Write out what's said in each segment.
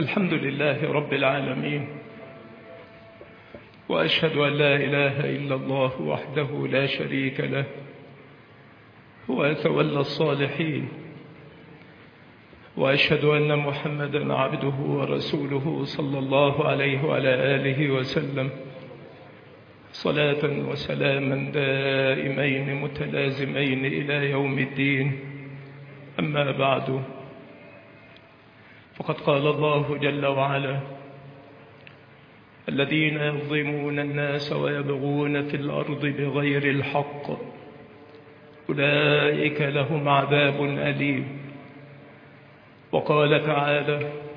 الحمد لله رب العالمين، وأشهد أن لا إله إلا الله وحده لا شريك له، هو يتولى الصالحين. وأشهد أن محمدا عبده ورسوله صلى الله عليه وعلى آله وسلم، صلاة وسلاما دائمين متلازمين إلى يوم الدين. أما بعد، فقد قال الله جل وعلا: الذين يظلمون الناس ويبغون في الأرض بغير الحق أولئك لهم عذاب أليم. وقال تعالى: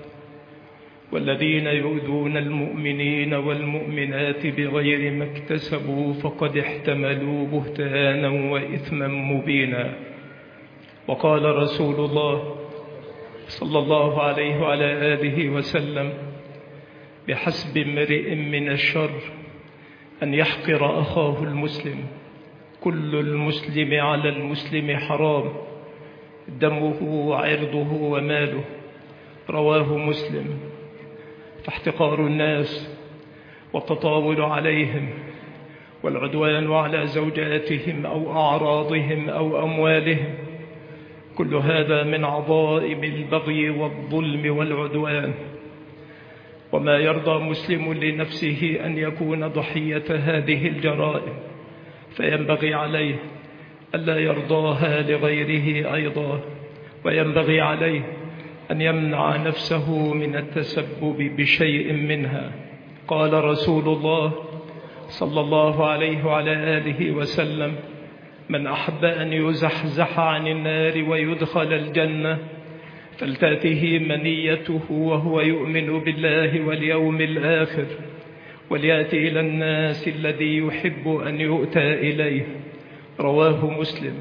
والذين يؤذون المؤمنين والمؤمنات بغير ما اكتسبوا فقد احتملوا بهتانا وإثما مبينا. وقال رسول الله صلى الله عليه وعلى آله وسلم: بحسب امرئ من الشر أن يحقر أخاه المسلم، كل المسلم على المسلم حرام، دمه وعرضه وماله. رواه مسلم. فاحتقار الناس والتطاول عليهم والعدوان على زوجاتهم أو أعراضهم أو أموالهم، كل هذا من عظائم البغي والظلم والعدوان. وما يرضى مسلم لنفسه أن يكون ضحية هذه الجرائم، فينبغي عليه ألا يرضاها لغيره أيضا، وينبغي عليه أن يمنع نفسه من التسبب بشيء منها. قال رسول الله صلى الله عليه وعلى آله وسلم: من أحب أن يزحزح عن النار ويدخل الجنة فلتأته منيته وهو يؤمن بالله واليوم الآخر، وليأتي إلى الناس الذي يحب أن يؤتى إليه. رواه مسلم.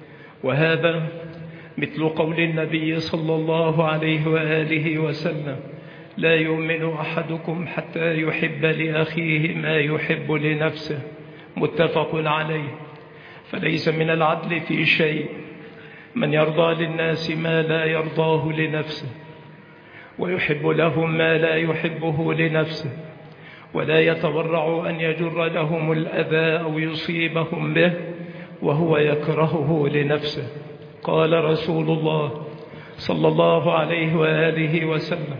وهذا مثل قول النبي صلى الله عليه وآله وسلم: لا يؤمن أحدكم حتى يحب لأخيه ما يحب لنفسه. متفق عليه. فليس من العدل في شيء من يرضى للناس ما لا يرضاه لنفسه، ويحب لهم ما لا يحبه لنفسه، ولا يتورع أن يجر لهم الأذى أو يصيبهم به وهو يكرهه لنفسه. قال رسول الله صلى الله عليه وآله وسلم: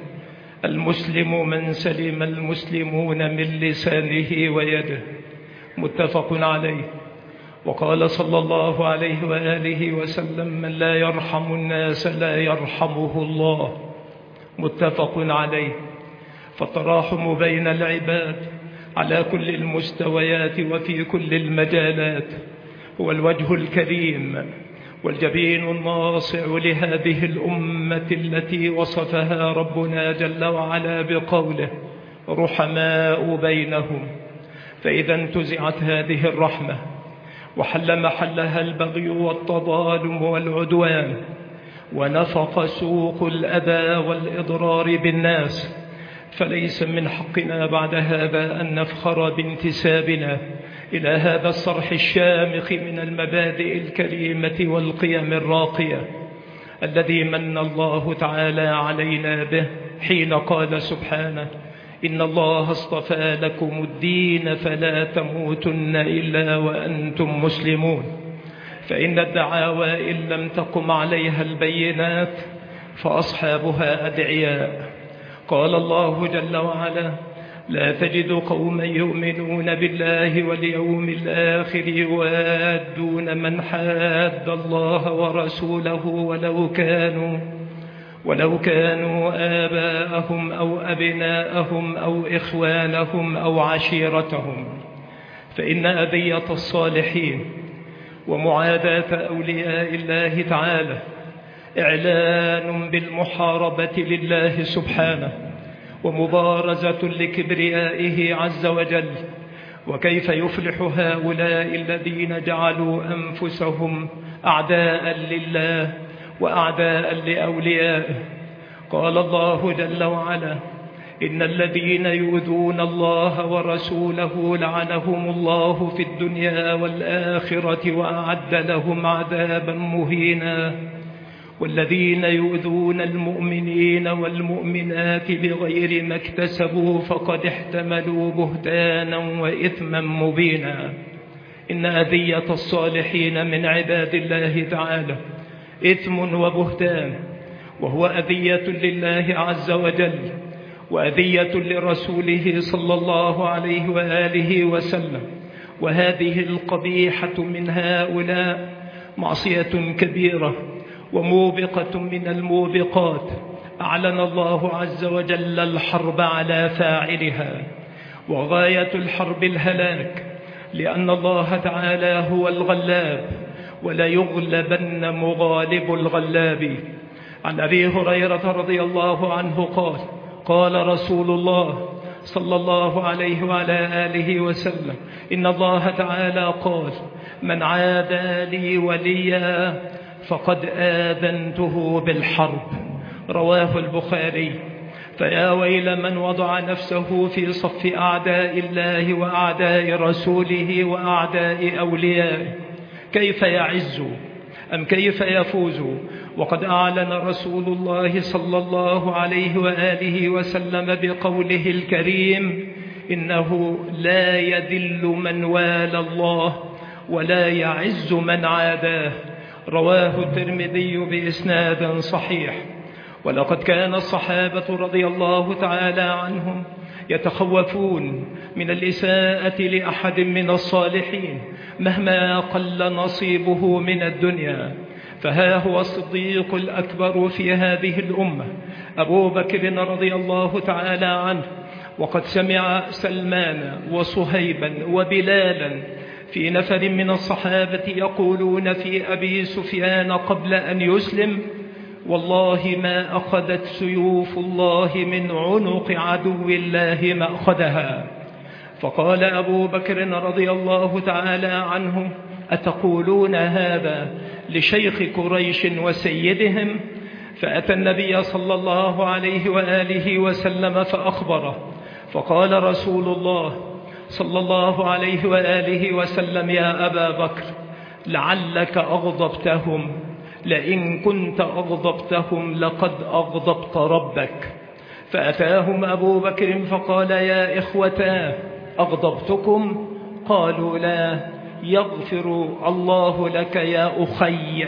المسلم من سلم المسلمون من لسانه ويده. متفق عليه. وقال صلى الله عليه وآله وسلم: من لا يرحم الناس لا يرحمه الله. متفق عليه. فالتراحم بين العباد على كل المستويات وفي كل المجالات هو الوجه الكريم والجبين الناصع لهذه الأمة التي وصفها ربنا جل وعلا بقوله: رحماء بينهم. فإذا انتزعت هذه الرحمة وحل محلها البغي والتظالم والعدوان، ونفق سوق الأذى والإضرار بالناس، فليس من حقنا بعد هذا أن نفخر بانتسابنا إلى هذا الصرح الشامخ من المبادئ الكريمة والقيم الراقية الذي من الله تعالى علينا به حين قال سبحانه: إن الله اصطفى لكم الدين فلا تموتن إلا وأنتم مسلمون. فإن الدعاوى إن لم تقم عليها البينات فأصحابها أدعياء. قال الله جل وعلا: لا تجد قوما يؤمنون بالله واليوم الآخر يوادون من حاد الله ورسوله ولو كانوا آباءهم أو أبناءهم أو إخوانهم أو عشيرتهم. فإن أذية الصالحين ومعاداة أولياء الله تعالى إعلان بالمحاربة لله سبحانه، ومبارزة لكبريائه عز وجل. وكيف يفلح هؤلاء الذين جعلوا أنفسهم أعداء لله وأعداء لأوليائه؟ قال الله جل وعلا: إن الذين يؤذون الله ورسوله لعنهم الله في الدنيا والآخرة وأعد لهم عذابا مهينا. والذين يؤذون المؤمنين والمؤمنات بغير ما اكتسبوا فقد احتملوا بهتانا وإثما مبينا. إن أذية الصالحين من عباد الله تعالى إثم وبهتان، وهو أذية لله عز وجل وأذية لرسوله صلى الله عليه وآله وسلم. وهذه القبيحة من هؤلاء معصية كبيرة وموبقة من الموبقات، أعلن الله عز وجل الحرب على فاعلها، وغاية الحرب الهلاك، لأن الله تعالى هو الغلاب ولا يغلبن مغالب الغلاب. عن أبي هريرة رضي الله عنه قال: قال رسول الله صلى الله عليه وعلى آله وسلم: إن الله تعالى قال: من عادى لي وليا فقد آذنته بالحرب. رواه البخاري. فيا ويل من وضع نفسه في صف أعداء الله وأعداء رسوله وأعداء أوليائه، كيف يعز أم كيف يفوز؟ وقد أعلن رسول الله صلى الله عليه وآله وسلم بقوله الكريم: إنه لا يذل من والى الله ولا يعز من عاداه. رواه الترمذي بإسناد صحيح. ولقد كان الصحابة رضي الله تعالى عنهم يتخوفون من الإساءة لأحد من الصالحين مهما قل نصيبه من الدنيا. فها هو الصديق الأكبر في هذه الأمة أبو بكر رضي الله تعالى عنه، وقد سمع سلمان وصهيبا وبلالا في نفر من الصحابة يقولون في أبي سفيان قبل أن يسلم: والله ما أخذت سيوف الله من عنق عدو الله ما أخذها. فقال أبو بكر رضي الله تعالى عنه: أتقولون هذا لشيخ قريش وسيدهم؟ فأتى النبي صلى الله عليه وآله وسلم فأخبره، فقال رسول الله صلى الله عليه وآله وسلم: يا أبا بكر لعلك أغضبتهم، لئن كنت أغضبتهم لقد أغضبت ربك. فأتاهم أبو بكر فقال: يا إخوتاه أغضبتكم؟ قالوا: لا. يغفر الله لك يا أخي.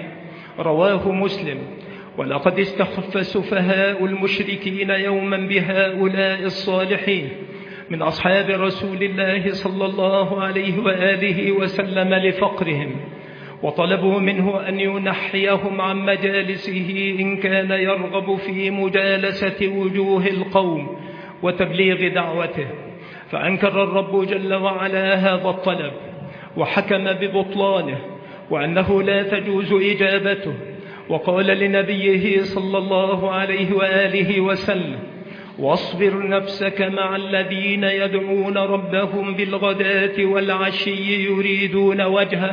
رواه مسلم. ولقد استخف سفهاء المشركين يوما بهؤلاء الصالحين من أصحاب رسول الله صلى الله عليه وآله وسلم لفقرهم، وطلبوا منه أن ينحيهم عن مجالسه إن كان يرغب في مجالسة وجوه القوم وتبليغ دعوته. فأنكر الرب جل وعلا هذا الطلب وحكم ببطلانه وأنه لا تجوز إجابته، وقال لنبيه صلى الله عليه وآله وسلم: واصبر نفسك مع الذين يدعون ربهم بالغداة والعشي يريدون وجهه،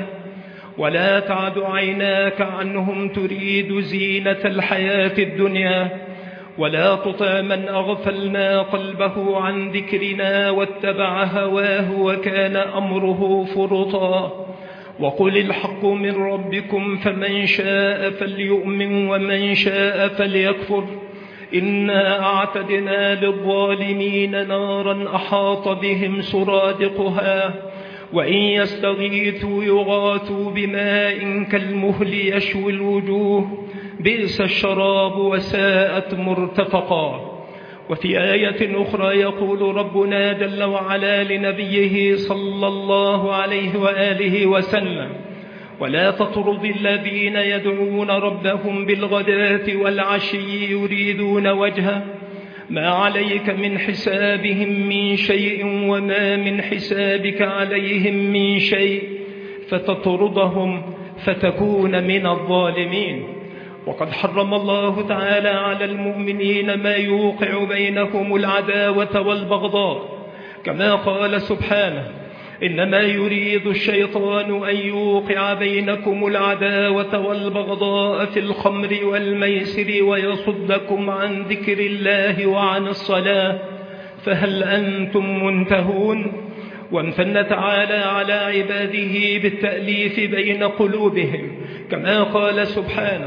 ولا تعد عيناك عنهم تريد زينة الحياة الدنيا، ولا تطع من أغفلنا قلبه عن ذكرنا واتبع هواه وكان أمره فرطا. وقل الحق من ربكم فمن شاء فليؤمن ومن شاء فليكفر، إنا أعتدنا للظالمين نارا أحاط بهم سرادقها، وإن يستغيثوا يغاثوا بماء كالمهل يشوي الوجوه، بئس الشراب وساءت مرتفقا. وفي آية أخرى يقول ربنا جل وعلا لنبيه صلى الله عليه وآله وسلم: ولا تطرد الذين يدعون ربهم بالغداة والعشي يريدون وجهه، ما عليك من حسابهم من شيء وما من حسابك عليهم من شيء فتطردهم فتكون من الظالمين. وقد حرم الله تعالى على المؤمنين ما يوقع بينهم العداوة والبغضاء، كما قال سبحانه: إنما يريد الشيطان أن يوقع بينكم العداوة والبغضاء في الخمر والميسر ويصدكم عن ذكر الله وعن الصلاة، فهل أنتم منتهون؟ وامتن تعالى على عباده بالتأليف بين قلوبهم، كما قال سبحانه: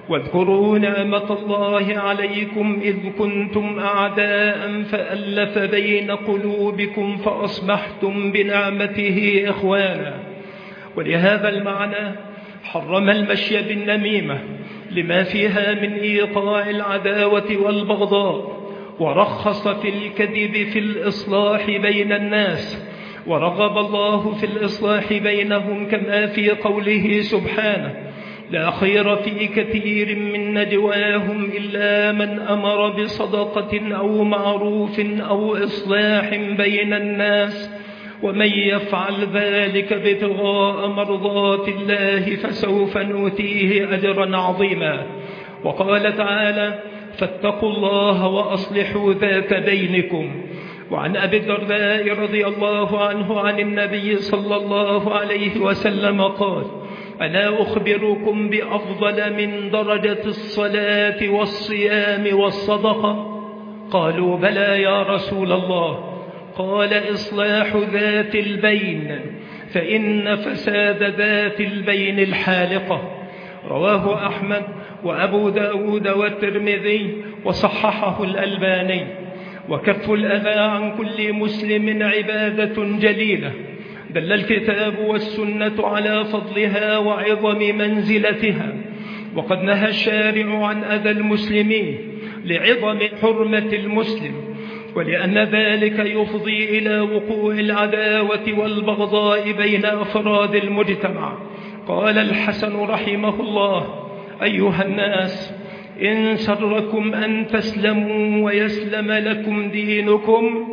واذكروا نعمة الله عليكم إذ كنتم أعداء فألف بين قلوبكم فأصبحتم بنعمته إخوانا. ولهذا المعنى حرم المشي بالنميمة لما فيها من إيقاع العداوة والبغضاء، ورخص في الكذب في الإصلاح بين الناس، ورغب الله في الإصلاح بينهم كما في قوله سبحانه: لا خير في كثير من نجواهم إلا من أمر بصدقة أو معروف أو إصلاح بين الناس، ومن يفعل ذلك ابتغاء مرضات الله فسوف نؤتيه أجرا عظيما. وقال تعالى: فاتقوا الله وأصلحوا ذات بينكم. وعن أبي الدرداء رضي الله عنه عن النبي صلى الله عليه وسلم قال: ألا أخبركم بأفضل من درجة الصلاة والصيام والصدقة؟ قالوا: بلى يا رسول الله. قال: إصلاح ذات البين، فإن فساد ذات البين الحالقة. رواه أحمد وأبو داود والترمذي وصححه الألباني. وكف الأذى عن كل مسلم عبادة جليلة دل الكتاب والسنة على فضلها وعظم منزلتها، وقد نهى الشارع عن أذى المسلمين لعظم حرمة المسلم، ولأن ذلك يفضي إلى وقوع العداوة والبغضاء بين أفراد المجتمع. قال الحسن رحمه الله: أيها الناس، إن سركم أن تسلموا ويسلم لكم دينكم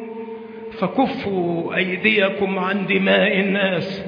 فكفوا أيديكم عن دماء الناس،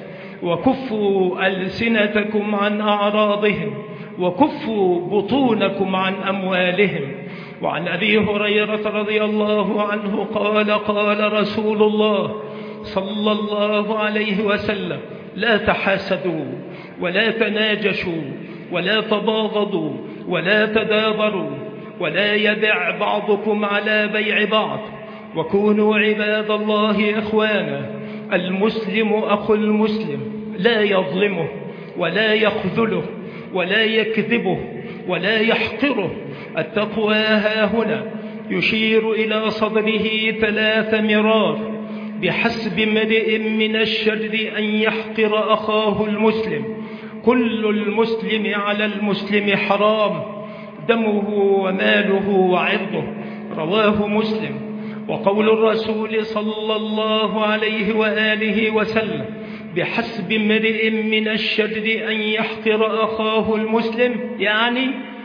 وكفوا ألسنتكم عن أعراضهم، وكفوا بطونكم عن أموالهم. وعن أبي هريرة رضي الله عنه قال: قال رسول الله صلى الله عليه وسلم: لا تحاسدوا ولا تناجشوا ولا تباغضوا ولا تدابروا، ولا يبع بعضكم على بيع بعض، وكونوا عباد الله إخوانا. المسلم أخو المسلم، لا يظلمه ولا يخذله ولا يكذبه ولا يحقره. التقوى هاهنا، يشير إلى صدره 3 مرار: بحسب امرئ من الشر أن يحقر أخاه المسلم، كل المسلم على المسلم حرام، دمه وماله وعرضه. رواه مسلم. وقول الرسول صلى الله عليه وآله وسلم: بحسب امرئ من الشر أن يحقر أخاه المسلم، يعني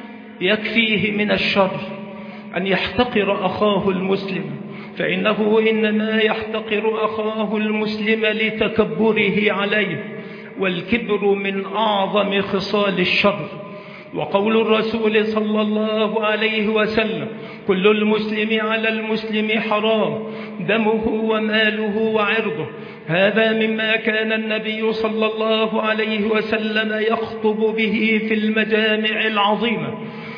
يكفيه من الشر أن يحتقر أخاه المسلم، فإنه إنما يحتقر أخاه المسلم لتكبره عليه، والكبر من أعظم خصال الشر. وقول الرسول صلى الله عليه وسلم: كل المسلم على المسلم حرام، دمه وماله وعرضه. هذا مما كان النبي صلى الله عليه وسلم يخطب به في المجامع العظيمة،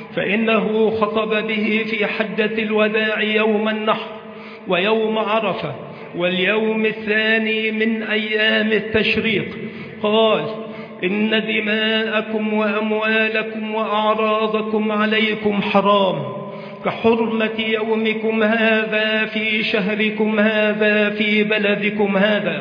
فإنه خطب به في حجة الوداع يوم النحر ويوم عرفة واليوم الثاني من أيام التشريق. قال: إن دماءكم وأموالكم وأعراضكم عليكم حرام، كحرمة يومكم هذا في شهركم هذا في بلدكم هذا.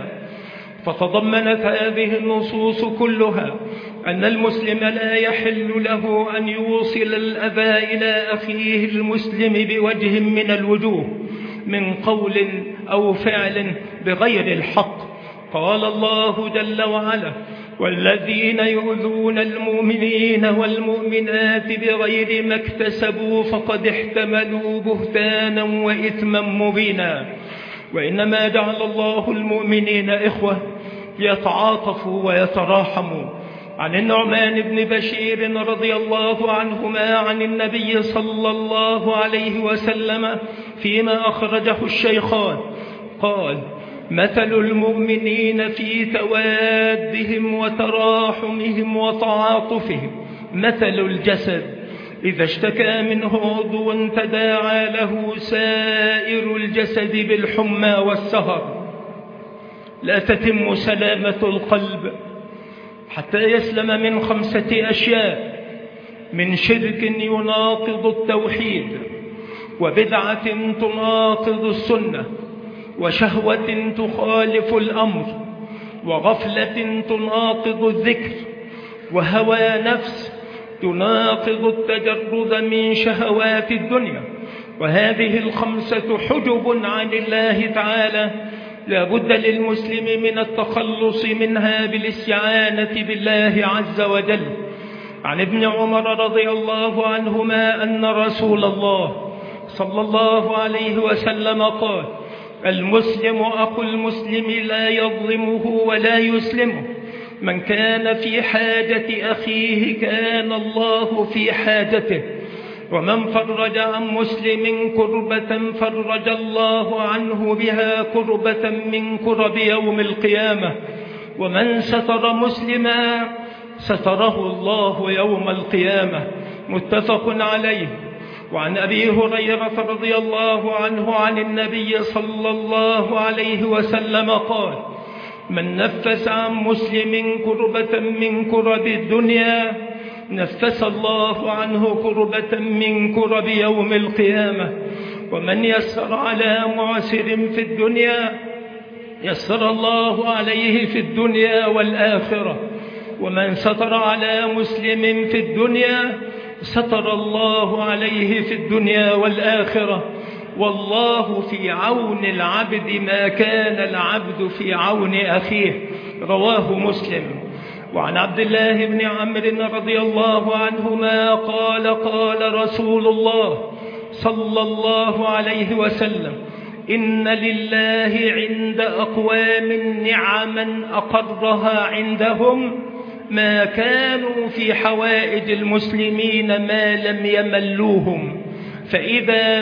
فتضمنت هذه النصوص كلها أن المسلم لا يحل له أن يوصل الأذى إلى أخيه المسلم بوجه من الوجوه، من قول أو فعل بغير الحق. قال الله جل وعلا: والذين يؤذون المؤمنين والمؤمنات بغير ما اكتسبوا فقد احتملوا بهتانا وإثما مبينا. وإنما جعل الله المؤمنين إخوة يتعاطفوا ويتراحموا. عن النعمان بن بشير رضي الله عنهما عن النبي صلى الله عليه وسلم فيما أخرجه الشيخان قال: مثل المؤمنين في توادهم وتراحمهم وتعاطفهم مثل الجسد إذا اشتكى منه عضو تداعى له سائر الجسد بالحمى والسهر. لا تتم سلامة القلب حتى يسلم من 5 أشياء: من شرك يناقض التوحيد، وبدعة تناقض السنة، وشهوة تخالف الأمر، وغفلة تناقض الذكر، وهوى نفس تناقض التجرد من شهوات الدنيا. وهذه الخمسة حجب عن الله تعالى لا بد للمسلم من التخلص منها بالاستعانة بالله عز وجل. عن ابن عمر رضي الله عنهما أن رسول الله صلى الله عليه وسلم قال: المسلم أخو المسلم لا يظلمه ولا يسلمه، من كان في حاجة أخيه كان الله في حاجته، ومن فرج عن مسلم كربة فرج الله عنه بها كربة من كرب يوم القيامة، ومن ستر مسلما ستره الله يوم القيامة. متفق عليه. وعن أبي هريرة رضي الله عنه عن النبي صلى الله عليه وسلم قال: من نفس عن مسلم كربة من كرب الدنيا نفس الله عنه كربة من كرب يوم القيامة، ومن يسر على معسر في الدنيا يسر الله عليه في الدنيا والآخرة، ومن ستر على مسلم في الدنيا ستر الله عليه في الدنيا والآخرة، والله في عون العبد ما كان العبد في عون أخيه. رواه مسلم. وعن عبد الله بن عمرو رضي الله عنهما قال: قال رسول الله صلى الله عليه وسلم: إن لله عند أقوام نعما أقرها عندهم ما كانوا في حوائج المسلمين ما لم يملوهم، فإذا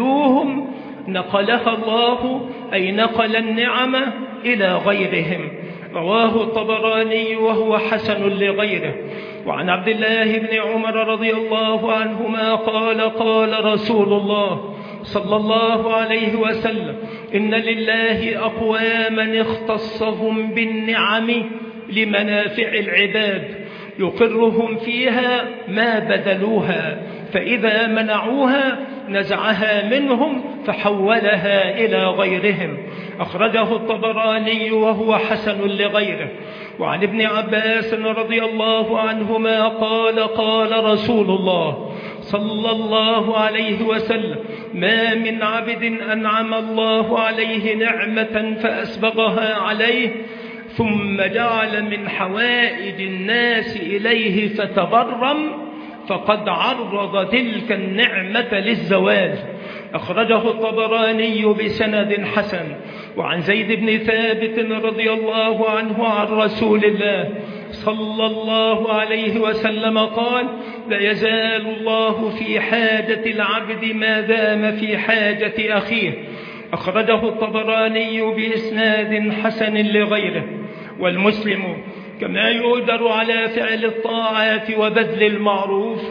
ملوهم نقلها الله، أي نقل النعمة إلى غيرهم. رواه الطبراني وهو حسن لغيره. وعن عبد الله بن عمر رضي الله عنهما قال: قال رسول الله صلى الله عليه وسلم: إن لله أقواما اختصهم بالنعم لمنافع العباد يقرهم فيها ما بذلوها، فإذا منعوها نزعها منهم فحولها إلى غيرهم. أخرجه الطبراني وهو حسن لغيره. وعن ابن عباس رضي الله عنهما قال: قال رسول الله صلى الله عليه وسلم: ما من عبد أنعم الله عليه نعمة فأسبغها عليه ثم جعل من حوائج الناس إليه فتبرم فقد عرض تلك النعمة للزوال. أخرجه الطبراني بسند حسن. وعن زيد بن ثابت رضي الله عنه عن رسول الله صلى الله عليه وسلم قال: لا يزال الله في حاجة العبد ما دام في حاجة أخيه. أخرجه الطبراني بإسناد حسن لغيره. والمسلم كما يؤدر على فعل الطاعات وبذل المعروف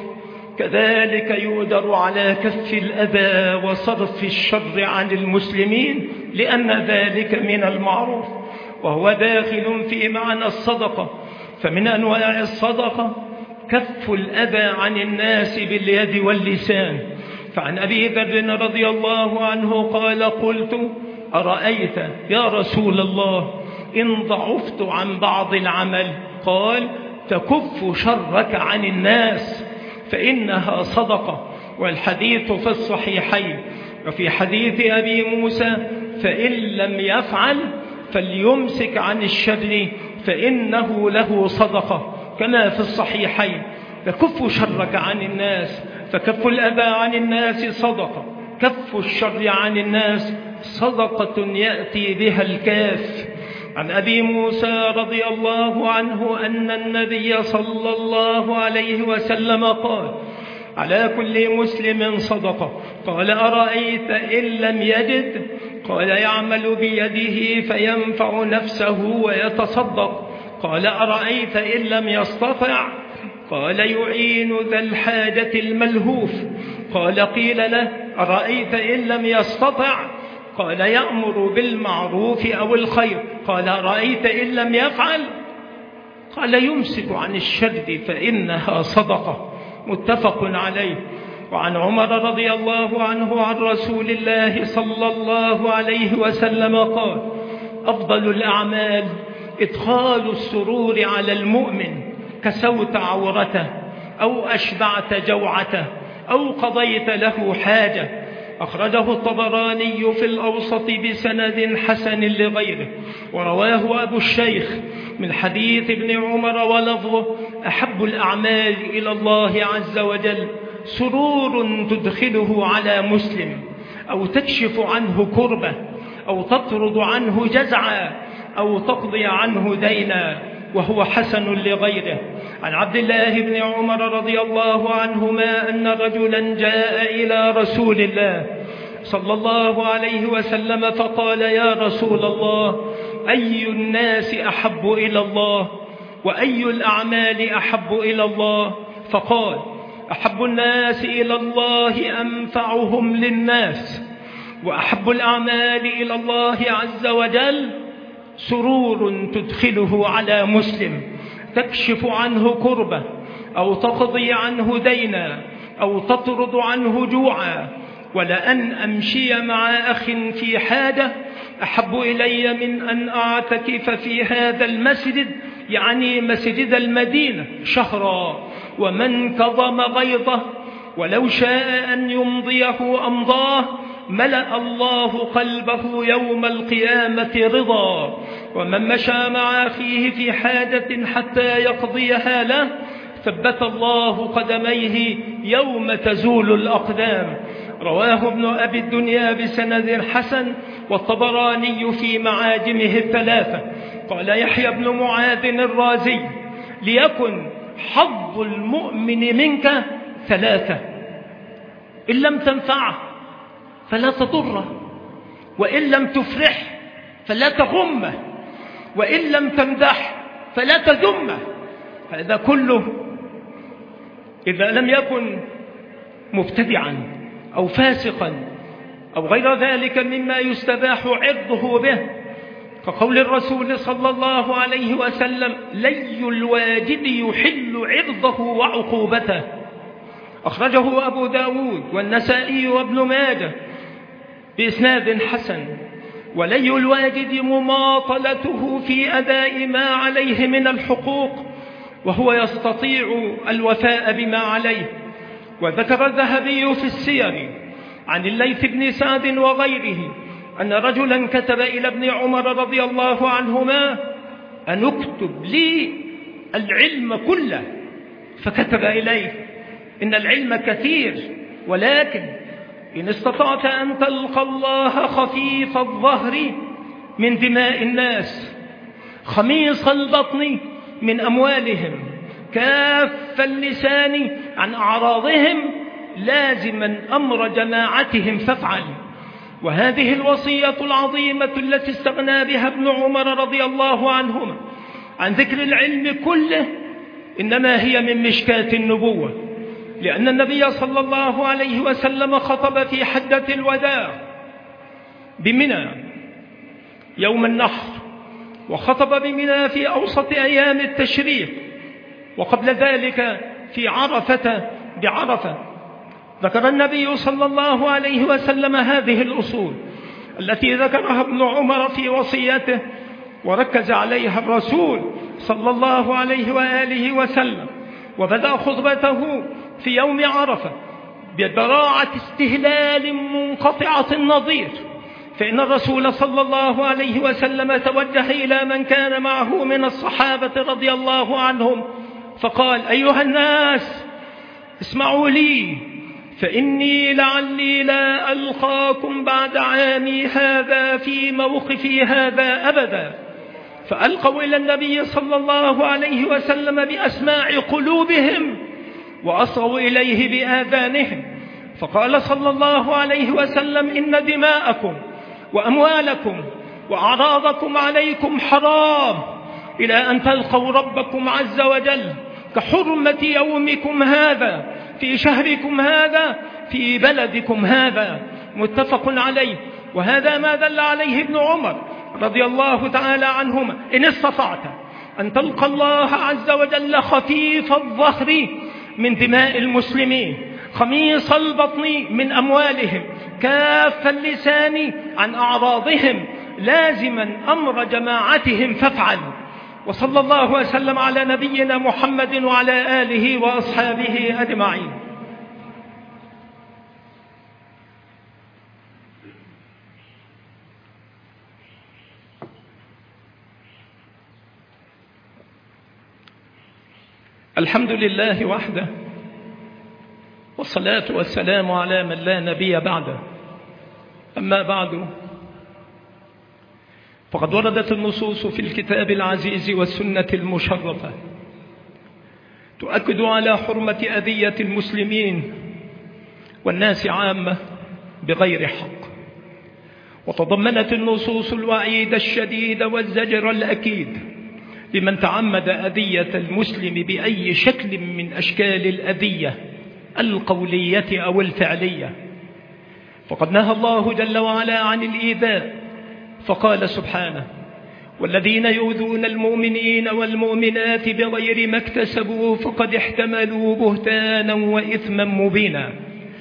كذلك يؤدر على كف الأذى وصرف الشر عن المسلمين، لأن ذلك من المعروف وهو داخل في معنى الصدقة. فمن أنواع الصدقة كف الأذى عن الناس باليد واللسان. فعن أبي ذر رضي الله عنه قال: قلت: أرأيت يا رسول الله إن ضعفت عن بعض العمل؟ قال: تكف شرك عن الناس فإنها صدقة. والحديث في الصحيحين. وفي حديث أبي موسى: فإن لم يفعل فليمسك عن الشر فإنه له صدقة، كما في الصحيحين. فكف شرك عن الناس، فكف الأذى عن الناس صدقة، كف الشر عن الناس صدقة يأتي بها الكاف. عن أبي موسى رضي الله عنه أن النبي صلى الله عليه وسلم قال: على كل مسلم صدقة. قال: أرأيت إن لم يجد؟ قال: يعمل بيده فينفع نفسه ويتصدق. قال: أرأيت إن لم يستطع؟ قال: يعين ذا الحاجة الملهوف. قال: قيل له: أرأيت إن لم يستطع؟ قال: يأمر بالمعروف أو الخير. قال: أرأيت إن لم يفعل؟ قال: يمسك عن الشر فإنها صدقة. متفق عليه. وعن عمر رضي الله عنه عن رسول الله صلى الله عليه وسلم قال: أفضل الأعمال إدخال السرور على المؤمن، كسوت عورته أو أشبعت جوعته أو قضيت له حاجة. أخرجه الطبراني في الأوسط بسند حسن لغيره، ورواه أبو الشيخ من حديث ابن عمر ولفظه: أحب الأعمال إلى الله عز وجل سرور تدخله على مسلم، أو تكشف عنه كربة، أو تطرد عنه جزعا، أو تقضي عنه دينا، وهو حسن لغيره. عن عبد الله بن عمر رضي الله عنهما أن رجلا جاء إلى رسول الله صلى الله عليه وسلم فقال: يا رسول الله، أي الناس أحب إلى الله، وأي الأعمال أحب إلى الله؟ فقال: أحب الناس إلى الله أنفعهم للناس، وأحب الأعمال إلى الله عز وجل سرور تدخله على مسلم، تكشف عنه كربة، أو تقضي عنه دينا، أو تطرد عنه جوعا. ولأن أمشي مع أخ في حاجة أحب إلي من أن أعتكف في هذا المسجد، يعني مسجد المدينة، شهرا. ومن كظم غيظه ولو شاء أن يمضيه أمضاه ملأ الله قلبه يوم القيامة رضا. ومن مشى مع أخيه في حاجة حتى يقضيها له ثبت الله قدميه يوم تزول الأقدام. رواه ابن أبي الدنيا بسند حسن، والطبراني في معاجمه الثلاثة. قال يحيى بن معاذ الرازي: ليكن حظ المؤمن منك ثلاثة: إن لم تنفعه فلا تضره، وإن لم تفرح فلا تغمه، وإن لم تمدح فلا تذمه. هذا كله إذا لم يكن مبتدعا أو فاسقا أو غير ذلك مما يستباح عرضه به، كقول الرسول صلى الله عليه وسلم: لي الواجد يحل عرضه وعقوبته. أخرجه أبو داود والنسائي وابن ماجه بإسناد حسن. ولي الواجد مماطلته في أداء ما عليه من الحقوق، وهو يستطيع الوفاء بما عليه. وذكر الذهبي في السير عن الليث بن سعد وغيره أن رجلا كتب إلى ابن عمر رضي الله عنهما: أن اكتب لي العلم كله. فكتب إليه: إن العلم كثير، ولكن إن استطعت أن تلقى الله خفيف الظهر من دماء الناس، خميص البطن من أموالهم، كاف اللسان عن أعراضهم، لازما أمر جماعتهم فافعل. وهذه الوصية العظيمة التي استغنى بها ابن عمر رضي الله عنهما عن ذكر العلم كله إنما هي من مشكاة النبوة، لأن النبي صلى الله عليه وسلم خطب في حجة الوداع بمنى يوم النحر، وخطب بمنى في أوسط أيام التشريق، وقبل ذلك في عرفة بعرفة. ذكر النبي صلى الله عليه وسلم هذه الأصول التي ذكرها ابن عمر في وصيته، وركز عليها الرسول صلى الله عليه وآله وسلم. وبدأ خطبته في يوم عرفة ببراعة استهلال منقطعة النظير، فإن الرسول صلى الله عليه وسلم توجه إلى من كان معه من الصحابة رضي الله عنهم فقال: أيها الناس، اسمعوا لي، فإني لعلي لا ألقاكم بعد عامي هذا في موقفي هذا أبدا. فألقوا إلى النبي صلى الله عليه وسلم بأسماع قلوبهم وأصغوا إليه بآذانهم، فقال صلى الله عليه وسلم: إن دماءكم وأموالكم وأعراضكم عليكم حرام إلى أن تلقوا ربكم عز وجل، كحرمة يومكم هذا في شهركم هذا في بلدكم هذا. متفق عليه. وهذا ما دل عليه ابن عمر رضي الله تعالى عنهما: إن استطعت أن تلقى الله عز وجل خفيف الظهر من دماء المسلمين، خميص البطن من أموالهم، كاف اللسان عن أعراضهم، لازما أمر جماعتهم فافعل. وصلى الله وسلم على نبينا محمد وعلى آله وأصحابه أجمعين. الحمد لله وحده، والصلاة والسلام على من لا نبي بعده. أما بعد، فقد وردت النصوص في الكتاب العزيز والسنة المشرفة تؤكد على حرمة أذية المسلمين والناس عامة بغير حق، وتضمنت النصوص الوعيد الشديد والزجر الأكيد لمن تعمد أذية المسلم بأي شكل من أشكال الأذية القولية أو الفعلية. فقد نهى الله جل وعلا عن الإيذاء، فقال سبحانه: والذين يؤذون المؤمنين والمؤمنات بغير ما اكتسبوا فقد احتملوا بهتانا وإثما مبينا.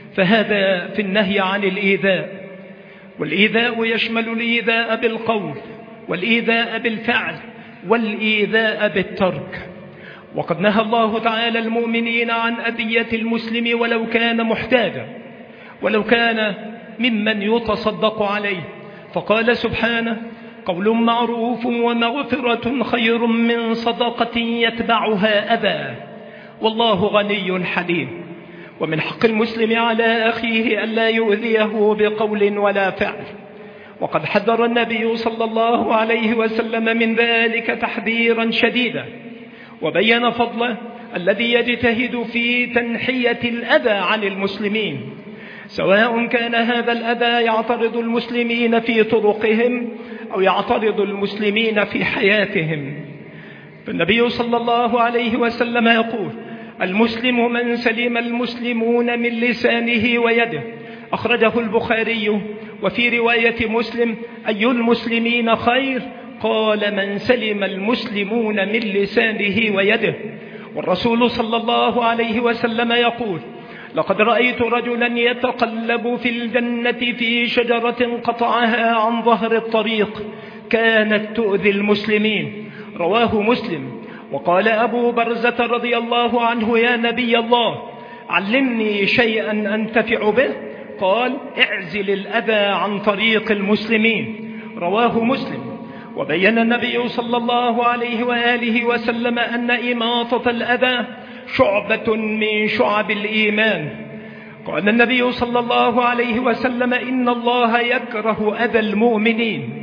فهذا في النهي عن الإيذاء. والإيذاء يشمل الإيذاء بالقول، والإيذاء بالفعل، والإيذاء بالترك. وقد نهى الله تعالى المؤمنين عن أذية المسلم ولو كان محتاجا، ولو كان ممن يتصدق عليه، فقال سبحانه: قول معروف ومغفرة خير من صدقة يتبعها أذى والله غني حليم. ومن حق المسلم على أخيه ألا يؤذيه بقول ولا فعل، وقد حذر النبي صلى الله عليه وسلم من ذلك تحذيرا شديدا، وبين فضله الذي يجتهد في تنحية الأذى عن المسلمين، سواء كان هذا الأذى يعترض المسلمين في طرقهم أو يعترض المسلمين في حياتهم. فالنبي صلى الله عليه وسلم يقول: المسلم من سلم المسلمون من لسانه ويده. أخرجه البخاري. وفي رواية مسلم: أي المسلمين خير؟ قال: من سلم المسلمون من لسانه ويده. والرسول صلى الله عليه وسلم يقول: لقد رأيت رجلا يتقلب في الجنة في شجرة قطعها عن ظهر الطريق كانت تؤذي المسلمين. رواه مسلم. وقال أبو برزة رضي الله عنه: يا نبي الله، علمني شيئا أنتفع به. قال: اعزل الأذى عن طريق المسلمين. رواه مسلم. وبين النبي صلى الله عليه وآله وسلم أن إماطة الأذى شعبة من شعب الإيمان. قال النبي صلى الله عليه وسلم: إن الله يكره أذى المؤمنين.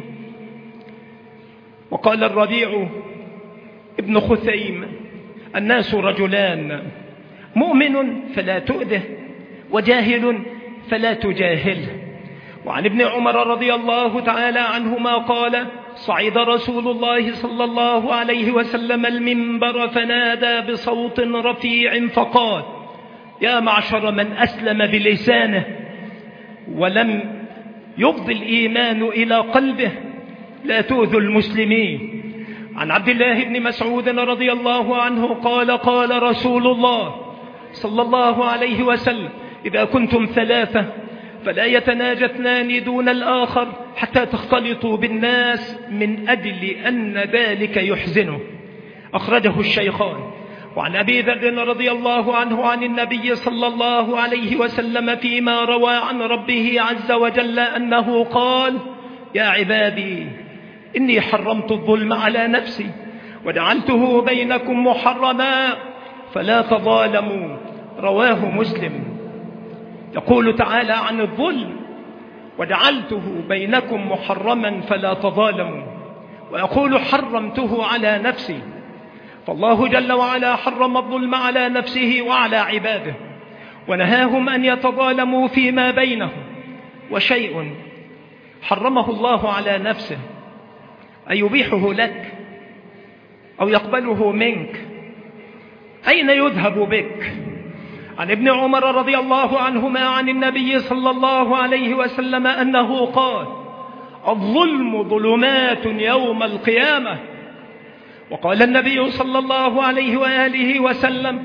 وقال الربيع ابن خثيم: الناس رجلان، مؤمن فلا تؤذه، وجاهل فلا تجاهله. وعن ابن عمر رضي الله تعالى عنهما قال: صعد رسول الله صلى الله عليه وسلم المنبر فنادى بصوت رفيع فقال: يا معشر من أسلم بلسانه ولم يفض الإيمان إلى قلبه، لا تؤذوا المسلمين. عن عبد الله بن مسعود رضي الله عنه قال: قال رسول الله صلى الله عليه وسلم: إذا كنتم ثلاثة فلا يتناجى اثنان دون الآخر حتى تختلطوا بالناس من أجل أن ذلك يحزنه. أخرجه الشيخان. وعن أبي ذر رضي الله عنه عن النبي صلى الله عليه وسلم فيما روى عن ربه عز وجل أنه قال: يا عبادي إني حرمت الظلم على نفسي وجعلته بينكم محرما فلا تظالموا. رواه مسلم. يقول تعالى عن الظلم: وجعلته بينكم محرما فلا تظالموا، ويقول: حرمته على نفسي. فالله جل وعلا حرم الظلم على نفسه وعلى عباده، ونهاهم أن يتظالموا فيما بينهم. وشيء حرمه الله على نفسه أن يبيحه لك أو يقبله منك، أين يذهب بك؟ عن ابن عمر رضي الله عنهما عن النبي صلى الله عليه وسلم أنه قال: الظلم ظلمات يوم القيامة. وقال النبي صلى الله عليه وآله وسلم: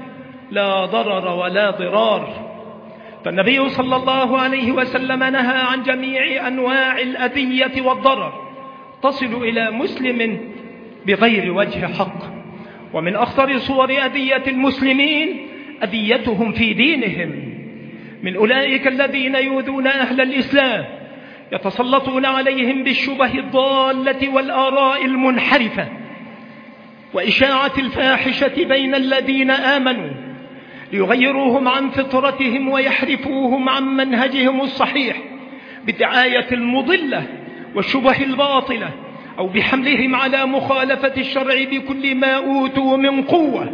لا ضرر ولا ضرار. فالنبي صلى الله عليه وسلم نهى عن جميع أنواع الأذية والضرر تصل إلى مسلم بغير وجه حق. ومن أخطر صور أذية المسلمين أذيتهم في دينهم، من أولئك الذين يؤذون أهل الإسلام، يتسلطون عليهم بالشبه الضالة والآراء المنحرفة وإشاعة الفاحشة بين الذين آمنوا ليغيروهم عن فطرتهم ويحرفوهم عن منهجهم الصحيح بالدعاية المضلة والشبه الباطلة، أو بحملهم على مخالفة الشرع بكل ما أوتوا من قوة.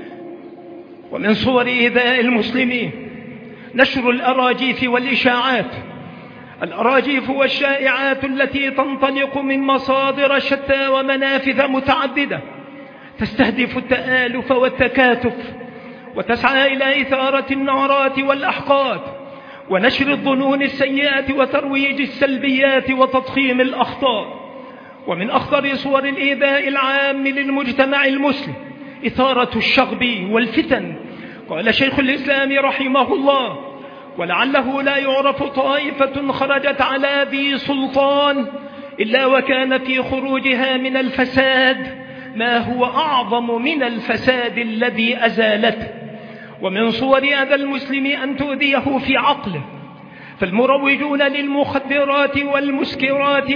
ومن صور إيذاء المسلمين نشر الأراجيف والإشاعات، الأراجيف والشائعات التي تنطلق من مصادر شتى ومنافذ متعددة تستهدف التآلف والتكاتف، وتسعى إلى إثارة النعرات والأحقاد ونشر الظنون السيئة وترويج السلبيات وتضخيم الأخطاء. ومن أخطر صور الإيذاء العام للمجتمع المسلم إثارة الشغب والفتن. قال شيخ الإسلام رحمه الله: ولعله لا يعرف طائفة خرجت على ذي سلطان إلا وكان في خروجها من الفساد ما هو أعظم من الفساد الذي أزالته. ومن صور أذى المسلم أن تؤذيه في عقله، فالمروجون للمخدرات والمسكرات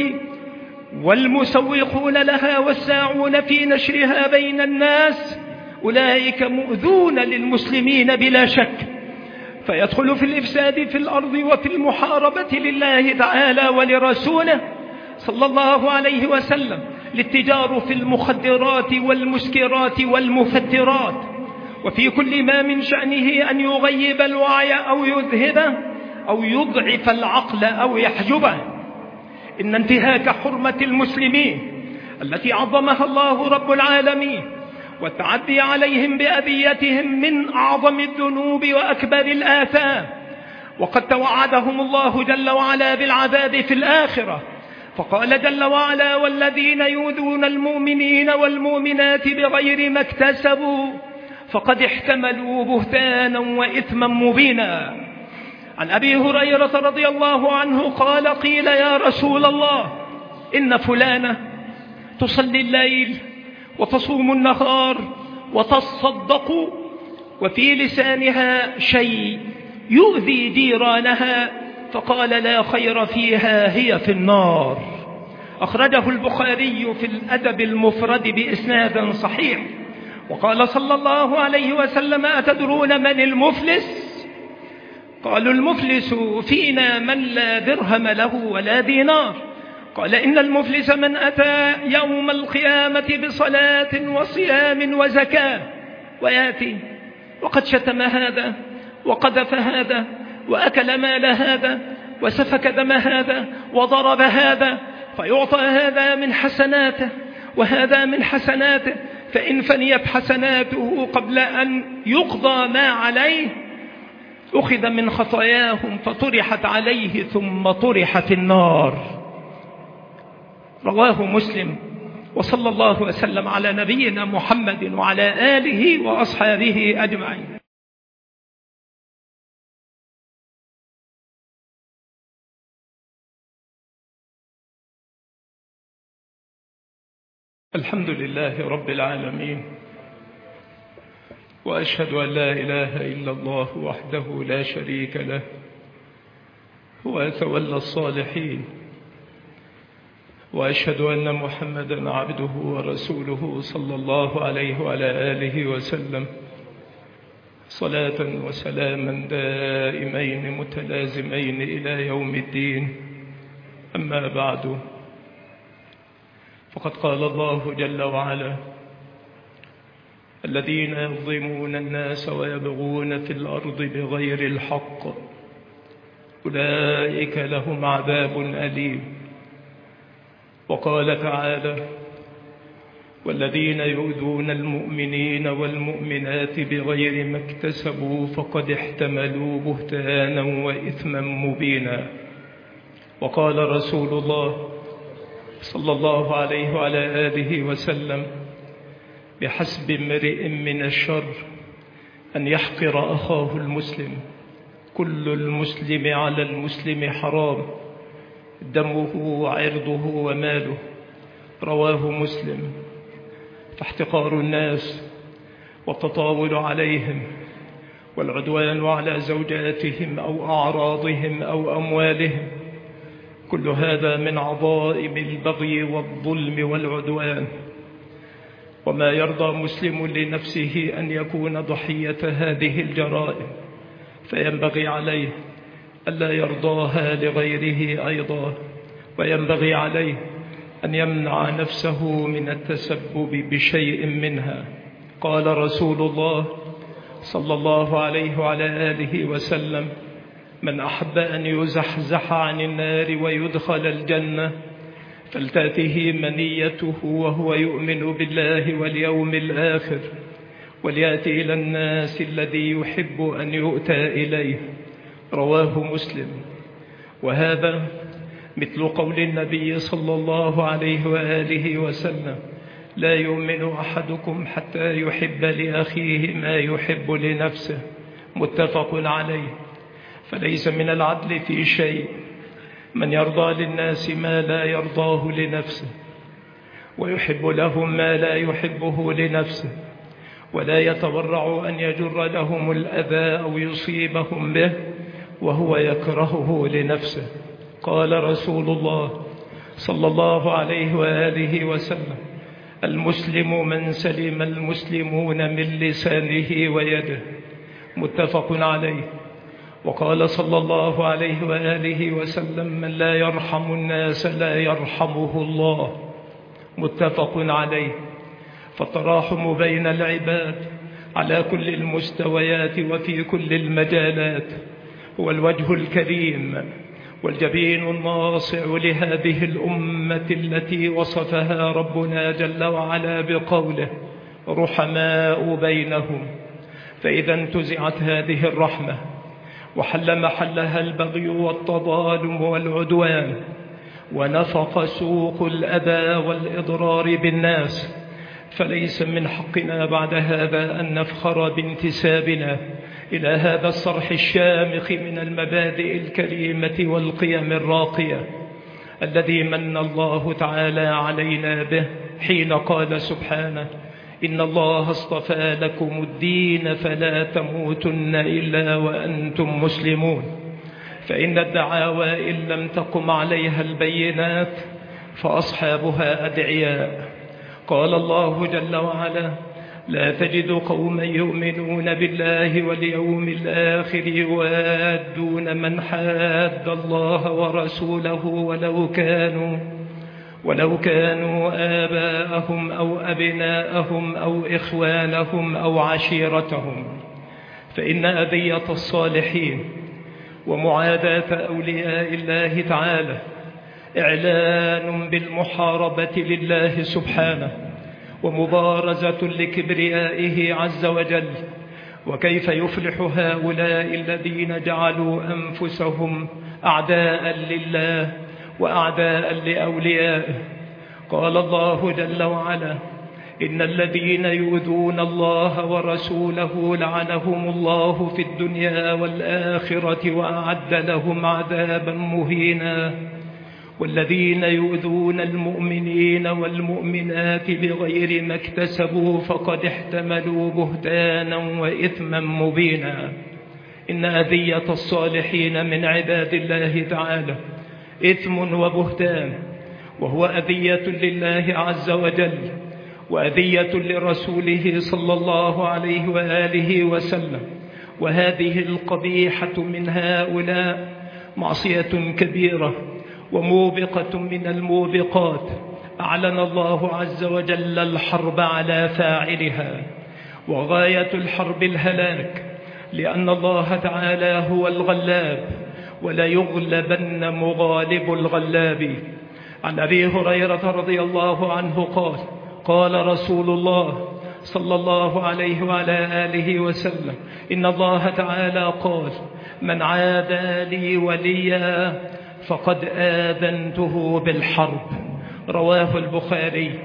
والمسوقون لها والساعون في نشرها بين الناس أولئك مؤذون للمسلمين بلا شك، فيدخل في الإفساد في الأرض وفي المحاربة لله تعالى ولرسوله صلى الله عليه وسلم للتجار في المخدرات والمسكرات والمفترات، وفي كل ما من شأنه أن يغيب الوعي أو يذهبه أو يضعف العقل أو يحجبه. إن انتهاك حرمة المسلمين التي عظمها الله رب العالمين والتعدي عليهم بأذيتهم من أعظم الذنوب وأكبر الآثام، وقد توعدهم الله جل وعلا بالعذاب في الآخرة، فقال جل وعلا: والذين يؤذون المؤمنين والمؤمنات بغير ما اكتسبوا فقد احتملوا بهتانا وإثما مبينا. عن أبي هريرة رضي الله عنه قال: قيل يا رسول الله إن فلانة تصلي الليل وتصوم النهار وتصدق وفي لسانها شيء يؤذي جيرانها، فقال: لا خير فيها، هي في النار. أخرجه البخاري في الأدب المفرد بإسناد صحيح. وقال صلى الله عليه وسلم: أتدرون من المفلس؟ قالوا: المفلس فينا من لا درهم له ولا دينار. قال: إن المفلس من أتى يوم القيامة بصلاة وصيام وزكاة ويأتي وقد شتم هذا وقذف هذا وأكل مال هذا وسفك دم هذا وضرب هذا، فيعطى هذا من حسناته وهذا من حسناته، فإن فنيت حسناته قبل أن يقضى ما عليه أخذ من خطاياهم فطرحت عليه ثم طرح في النار. رواه مسلم. وصلى الله وسلم على نبينا محمد وعلى آله وأصحابه أجمعين. الحمد لله رب العالمين، وأشهد أن لا إله إلا الله وحده لا شريك له، هو يتولى الصالحين، وأشهد أن محمدا عبده ورسوله صلى الله عليه وعلى آله وسلم، صلاة وسلاما دائمين متلازمين إلى يوم الدين. أما بعد، فقد قال الله جل وعلا: الذين يظلمون الناس ويبغون في الأرض بغير الحق أولئك لهم عذاب أليم. وقال تعالى: والذين يؤذون المؤمنين والمؤمنات بغير ما اكتسبوا فقد احتملوا بهتانا وإثما مبينا. وقال رسول الله صلى الله عليه وعلى آله وسلم: بحسب امرئ من الشر أن يحقر أخاه المسلم. كل المسلم على المسلم حرام، دمه وعرضه وماله. رواه مسلم. فاحتقار الناس والتطاول عليهم والعدوان على زوجاتهم أو أعراضهم أو أموالهم، كل هذا من عظائم البغي والظلم والعدوان. وما يرضى مسلم لنفسه أن يكون ضحية هذه الجرائم، فينبغي عليه ألا يرضاها لغيره أيضا، وينبغي عليه أن يمنع نفسه من التسبب بشيء منها. قال رسول الله صلى الله عليه وعلى آله وسلم: من أحب أن يزحزح عن النار ويدخل الجنة فلتأته منيته وهو يؤمن بالله واليوم الآخر، وليأتي إلى الناس الذي يحب أن يؤتى إليه. رواه مسلم. وهذا مثل قول النبي صلى الله عليه وآله وسلم: لا يؤمن أحدكم حتى يحب لأخيه ما يحب لنفسه. متفق عليه. فليس من العدل في شيء من يرضى للناس ما لا يرضاه لنفسه، ويحب لهم ما لا يحبه لنفسه، ولا يتورع أن يجر لهم الأذى أو يصيبهم به وهو يكرهه لنفسه. قال رسول الله صلى الله عليه وآله وسلم: المسلم من سلم المسلمون من لسانه ويده. متفق عليه. وقال صلى الله عليه وآله وسلم: من لا يرحم الناس لا يرحمه الله. متفق عليه. فالتراحم بين العباد على كل المستويات وفي كل المجالات هو الوجه الكريم والجبين الناصع لهذه الأمة التي وصفها ربنا جل وعلا بقوله: رحماء بينهم. فإذا انتزعت هذه الرحمة وحل محلها البغي والتظالم والعدوان، ونفق سوق الأذى والإضرار بالناس، فليس من حقنا بعد هذا أن نفخر بانتسابنا إلى هذا الصرح الشامخ من المبادئ الكريمة والقيم الراقية الذي من الله تعالى علينا به حين قال سبحانه: إن الله اصطفى لكم الدين فلا تموتن إلا وأنتم مسلمون. فإن الدعاوى إن لم تقم عليها البينات فأصحابها أدعياء. قال الله جل وعلا: لا تجد قوما يؤمنون بالله واليوم الآخر يوادون من حاد الله ورسوله ولو كانوا آباءهم أو أبناءهم أو إخوانهم أو عشيرتهم. فإن أذية الصالحين ومعاداة أولياء الله تعالى إعلان بالمحاربة لله سبحانه ومبارزة لكبريائه عز وجل. وكيف يفلح هؤلاء الذين جعلوا أنفسهم أعداء لله وأعداء لأوليائه؟ قال الله جل وعلا: إن الذين يؤذون الله ورسوله لعنهم الله في الدنيا والآخرة وأعد لهم عذابا مهينا. والذين يؤذون المؤمنين والمؤمنات بغير ما اكتسبوا فقد احتملوا بهتانا وإثما مبينا. إن أذية الصالحين من عباد الله تعالى إثم وبهتان، وهو أذية لله عز وجل وأذية لرسوله صلى الله عليه وآله وسلم. وهذه القبيحة من هؤلاء معصية كبيرة وموبقة من الموبقات، أعلن الله عز وجل الحرب على فاعلها، وغاية الحرب الهلاك، لأن الله تعالى هو الغلاب ولا يغلبن مغالب الغلاب. عن أبي هريرة رضي الله عنه قال رسول الله صلى الله عليه وعلى آله وسلم: إن الله تعالى قال: من عادى لي وليا فقد آذنته بالحرب. رواه البخاري.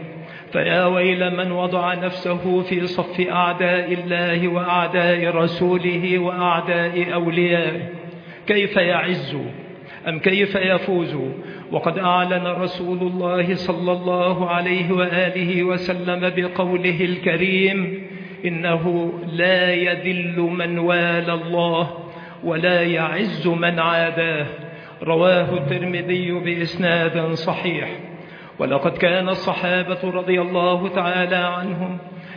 فيا ويل من وضع نفسه في صف أعداء الله وأعداء رسوله وأعداء أوليائه. كيف يعز أم كيف يفوز وقد أعلن رسول الله صلى الله عليه وآله وسلم بقوله الكريم: إنه لا يذل من والى الله ولا يعز من عاداه. رواه الترمذي بإسناد صحيح. ولقد كان الصحابة رضي الله تعالى عنهم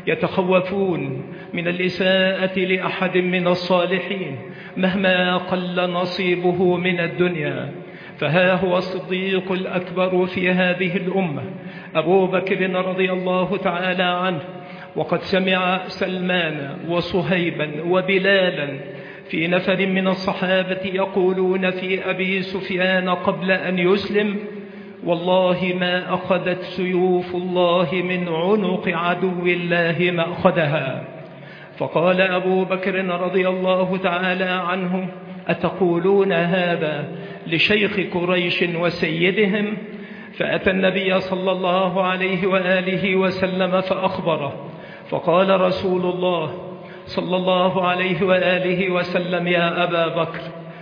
يتخوفون من الإساءة لأحد من الصالحين مهما قل نصيبه من الدنيا. فها هو الصديق الأكبر في هذه الأمة أبو بكر رضي الله تعالى عنه، وقد سمع سلمان وصهيبا وبلالا في نفر من الصحابة يقولون في أبي سفيان قبل أن يسلم: والله ما أخذت سيوف الله من عنق عدو الله ما أخذها. فقال أبو بكر رضي الله تعالى عنه: أتقولون هذا لشيخ قريش وسيدهم؟ فأتى النبي صلى الله عليه وآله وسلم فأخبره، فقال رسول الله صلى الله عليه وآله وسلم: يا أبا بكر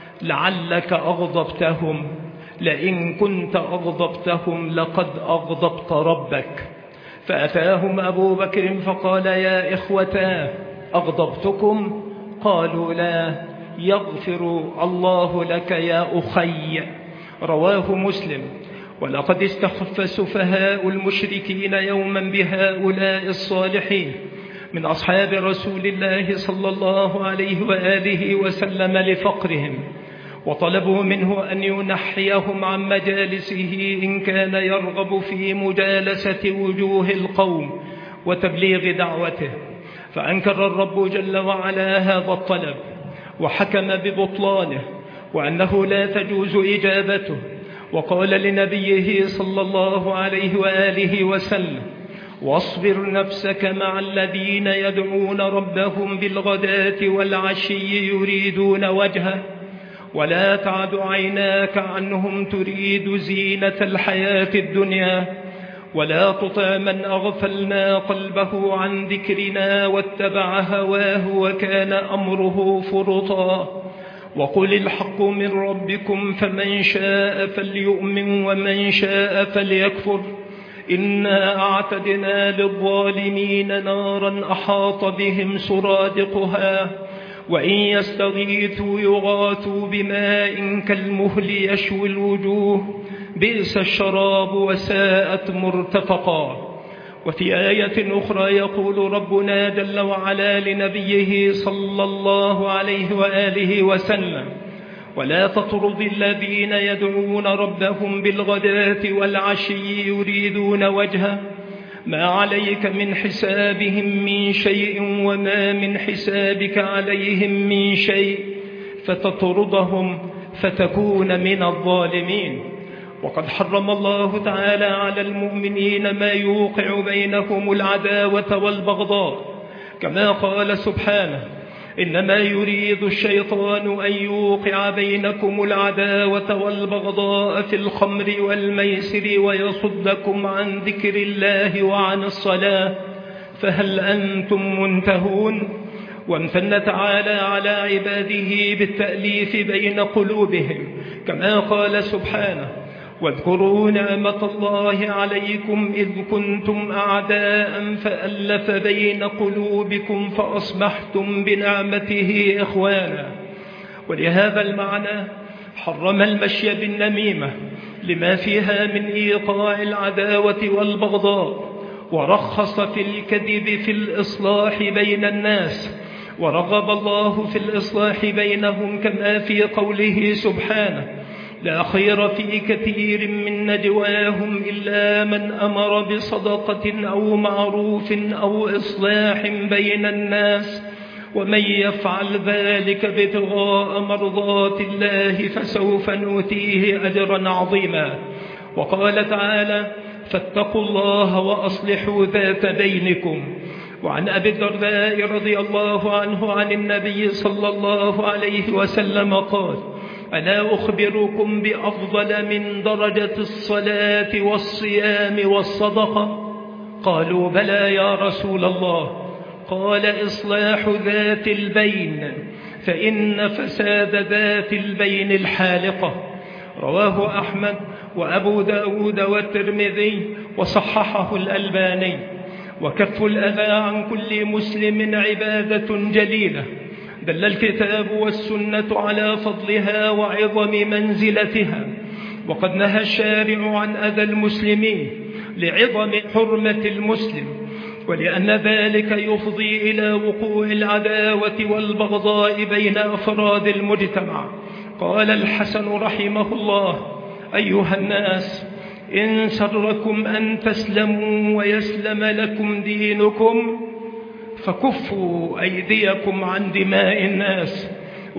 لعلك أغضبتهم، لئن كنت أغضبتهم لقد أغضبت ربك. فأتاهم أبو بكر فقال: يا إخوتاه أغضبتكم؟ قالوا: لا. يغفر الله لك يا أخي. رواه مسلم. ولقد استخف سفهاء المشركين يوما بهؤلاء الصالحين من أصحاب رسول الله صلى الله عليه وآله وسلم لفقرهم، وطلبوا منه أن ينحيهم عن مجالسه إن كان يرغب في مجالسة وجوه القوم وتبليغ دعوته. فأنكر الرب جل وعلا هذا الطلب وحكم ببطلانه وأنه لا تجوز إجابته، وقال لنبيه صلى الله عليه وآله وسلم: واصبر نفسك مع الذين يدعون ربهم بالغداة والعشي يريدون وجهه ولا تعد عيناك عنهم تريد زينة الحياة الدنيا ولا تطع من أغفلنا قلبه عن ذكرنا واتبع هواه وكان أمره فرطا. وقل الحق من ربكم فمن شاء فليؤمن ومن شاء فليكفر إنا أعتدنا للظالمين نارا أحاط بهم سرادقها وإن يستغيثوا يغاثوا بماء كالمهل يشوي الوجوه بئس الشراب وساءت مرتفقا. وفي آية أخرى يقول ربنا جل وعلا لنبيه صلى الله عليه وآله وسلم: ولا تطرد الذين يدعون ربهم بالغداة والعشي يريدون وجهه ما عليك من حسابهم من شيء وما من حسابك عليهم من شيء فتطردهم فتكون من الظالمين. وقد حرم الله تعالى على المؤمنين ما يوقع بينهم العداوة والبغضاء، كما قال سبحانه: إنما يريد الشيطان أن يوقع بينكم العداوة والبغضاء في الخمر والميسر ويصدكم عن ذكر الله وعن الصلاة فهل أنتم منتهون؟ وامتن تعالى على عباده بالتأليف بين قلوبهم، كما قال سبحانه: واذكروا نعمة الله عليكم إذ كنتم أعداء فألف بين قلوبكم فأصبحتم بنعمته إخوانا. ولهذا المعنى حرم المشي بالنميمة لما فيها من إيقاع العداوة والبغضاء، ورخص في الكذب في الإصلاح بين الناس، ورغب الله في الإصلاح بينهم كما في قوله سبحانه: لا خير في كثير من نجواهم إلا من أمر بصدقة أو معروف أو إصلاح بين الناس ومن يفعل ذلك ابتغاء مرضات الله فسوف نؤتيه أجرا عظيما. وقال تعالى: فاتقوا الله وأصلحوا ذات بينكم. وعن أبي الدرداء رضي الله عنه عن النبي صلى الله عليه وسلم قال: ألا أخبركم بأفضل من درجة الصلاة والصيام والصدقة؟ قالوا بلى يا رسول الله. قال إصلاح ذات البين، فإن فساد ذات البين الحالقة. رواه أحمد وأبو داود والترمذي وصححه الألباني. وكف الأذى عن كل مسلم عبادة جليلة، دل الكتاب والسنة على فضلها وعظم منزلتها، وقد نهى الشارع عن أذى المسلمين لعظم حرمة المسلم، ولأن ذلك يفضي إلى وقوع العداوة والبغضاء بين أفراد المجتمع. قال الحسن رحمه الله: أيها الناس، إن سركم أن تسلموا ويسلم لكم دينكم فكفوا أيديكم عن دماء الناس،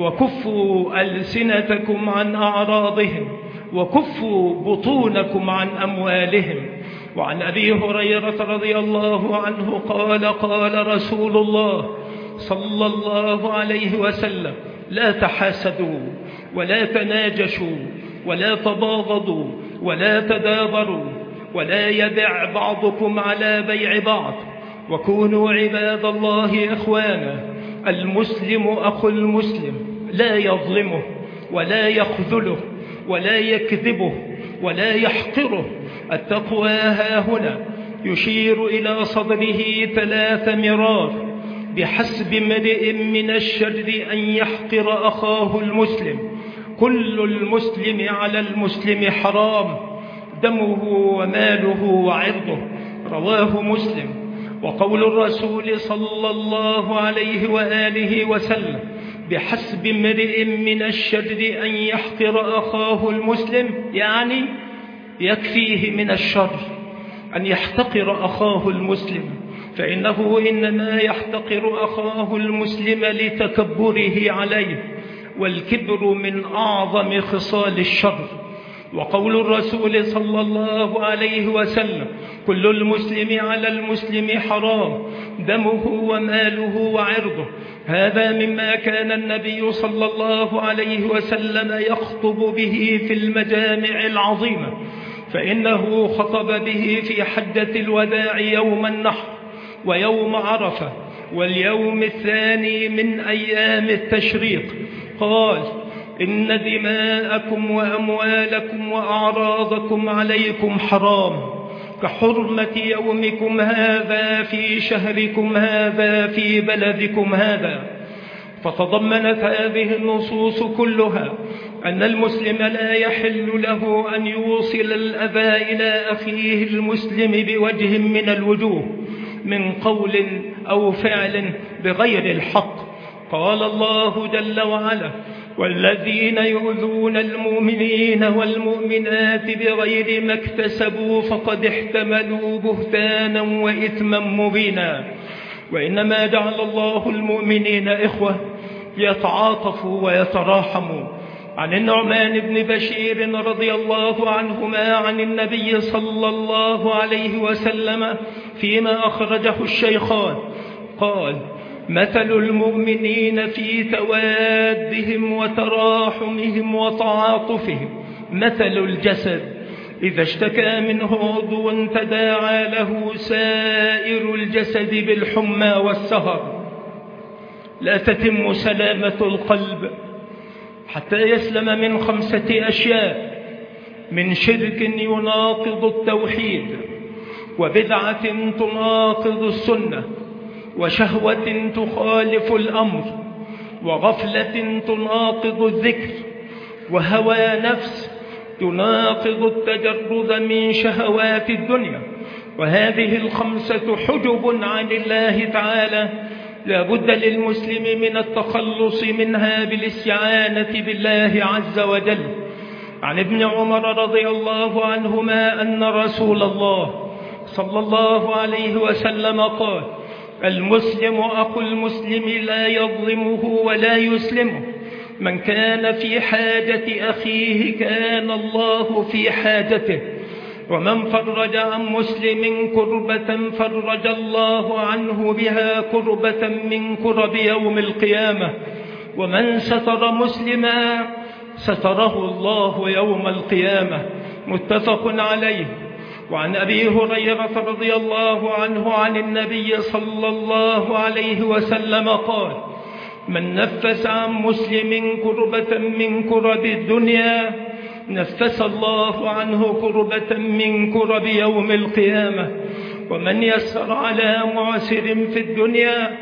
وكفوا ألسنتكم عن أعراضهم، وكفوا بطونكم عن أموالهم. وعن أبي هريرة رضي الله عنه قال: قال رسول الله صلى الله عليه وسلم: لا تحاسدوا ولا تناجشوا ولا تباغضوا ولا تدابروا، ولا يبع بعضكم على بيع بعض، وكونوا عباد الله إخوانا. المسلم أخو المسلم، لا يظلمه ولا يخذله ولا يكذبه ولا يحقره. التقوى هاهنا، يشير إلى صدره 3 مرار: بحسب امرئ من الشر أن يحقر أخاه المسلم، كل المسلم على المسلم حرام، دمه وماله وعرضه. رواه مسلم. وقول الرسول صلى الله عليه وآله وسلم: بحسب امرئ من الشر أن يحقر أخاه المسلم، يعني يكفيه من الشر أن يحتقر أخاه المسلم، فإنه إنما يحتقر أخاه المسلم لتكبره عليه، والكبر من أعظم خصال الشر. وقول الرسول صلى الله عليه وسلم: كل المسلم على المسلم حرام، دمه وماله وعرضه. هذا مما كان النبي صلى الله عليه وسلم يخطب به في المجامع العظيمة، فإنه خطب به في حجة الوداع يوم النحر ويوم عرفة واليوم الثاني من أيام التشريق. قال: إن دماءكم وأموالكم وأعراضكم عليكم حرام، كحرمة يومكم هذا في شهركم هذا في بلدكم هذا. فتضمنت هذه النصوص كلها أن المسلم لا يحل له أن يوصل الأذى إلى أخيه المسلم بوجه من الوجوه، من قول أو فعل بغير الحق. قال الله جل وعلا: والذين يؤذون المؤمنين والمؤمنات بغير ما اكتسبوا فقد احتملوا بهتانا وإثما مبينا. وإنما جعل الله المؤمنين إخوة يتعاطفوا ويتراحموا. عن النعمان بن بشير رضي الله عنهما عن النبي صلى الله عليه وسلم فيما أخرجه الشيخان قال: مثل المؤمنين في توادهم وتراحمهم وتعاطفهم مثل الجسد إذا اشتكى منه عضو تداعى له سائر الجسد بالحمى والسهر. لا تتم سلامة القلب حتى يسلم من 5 أشياء: من شرك يناقض التوحيد، وبدعة تناقض السنة، وشهوة تخالف الأمر، وغفلة تناقض الذكر، وهوى نفس تناقض التجرد من شهوات الدنيا. وهذه 5 حجب عن الله تعالى لا بد للمسلم من التخلص منها بالاستعانة بالله عز وجل. عن ابن عمر رضي الله عنهما أن رسول الله صلى الله عليه وسلم قال: المسلم أخو المسلم لا يظلمه ولا يسلمه، من كان في حاجة أخيه كان الله في حاجته، ومن فرج عن مسلم كربة فرج الله عنه بها كربة من كرب يوم القيامة، ومن ستر مسلما ستره الله يوم القيامة. متفق عليه. وعن أبي هريرة رضي الله عنه عن النبي صلى الله عليه وسلم قال: من نفس عن مسلم كربة من كرب الدنيا نفس الله عنه كربة من كرب يوم القيامة. ومن يسر على معسر في الدنيا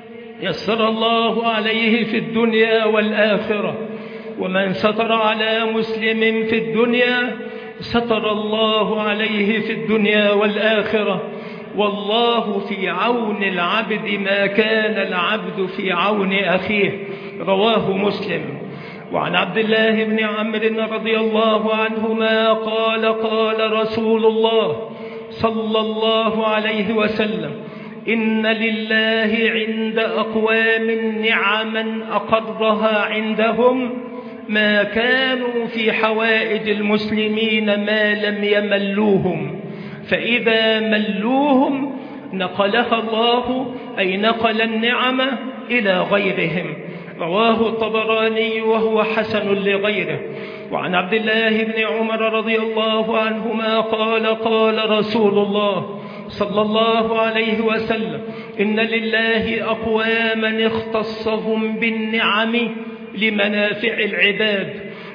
يسر الله عليه في الدنيا والآخرة. ومن ستر على مسلم في الدنيا ستر الله عليه في الدنيا والآخرة. والله في عون العبد ما كان العبد في عون أخيه. رواه مسلم. وعن عبد الله بن عمرو رضي الله عنهما قال: قال رسول الله صلى الله عليه وسلم: إن لله عند أقوام نعما أقرها عندهم ما كانوا في حوائج المسلمين ما لم يملوهم، فإذا ملوهم نقلها الله، أي نقل النعمة إلى غيرهم. رواه الطبراني وهو حسن لغيره. وعن عبد الله بن عمر رضي الله عنهما قال: قال رسول الله صلى الله عليه وسلم: إن لله أقواما اختصهم بالنعم لمنافع العباد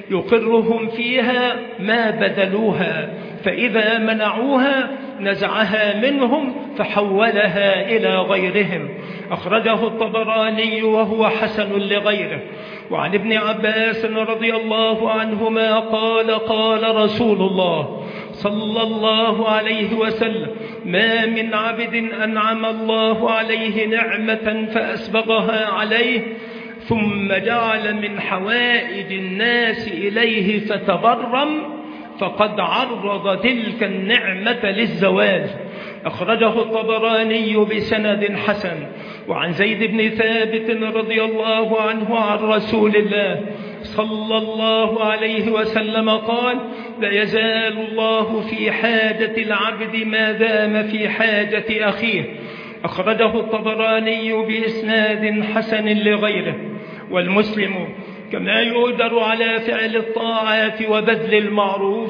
يقرهم فيها ما بذلوها، فإذا منعوها نزعها منهم فحولها إلى غيرهم. أخرجه الطبراني وهو حسن لغيره. وعن ابن عباس رضي الله عنهما قال: قال رسول الله صلى الله عليه وسلم: ما من عبد أنعم الله عليه نعمة فأسبغها عليه ثم جعل من حوائج الناس إليه فتبرم فقد عرض تلك النعمة للزوال. أخرجه الطبراني بسند حسن. وعن زيد بن ثابت رضي الله عنه عن رسول الله صلى الله عليه وسلم قال: لا يزال الله في حاجة العبد ما دام في حاجة أخيه. أخرجه الطبراني بإسناد حسن لغيره. والمسلم كما يؤدر على فعل الطاعات وبذل المعروف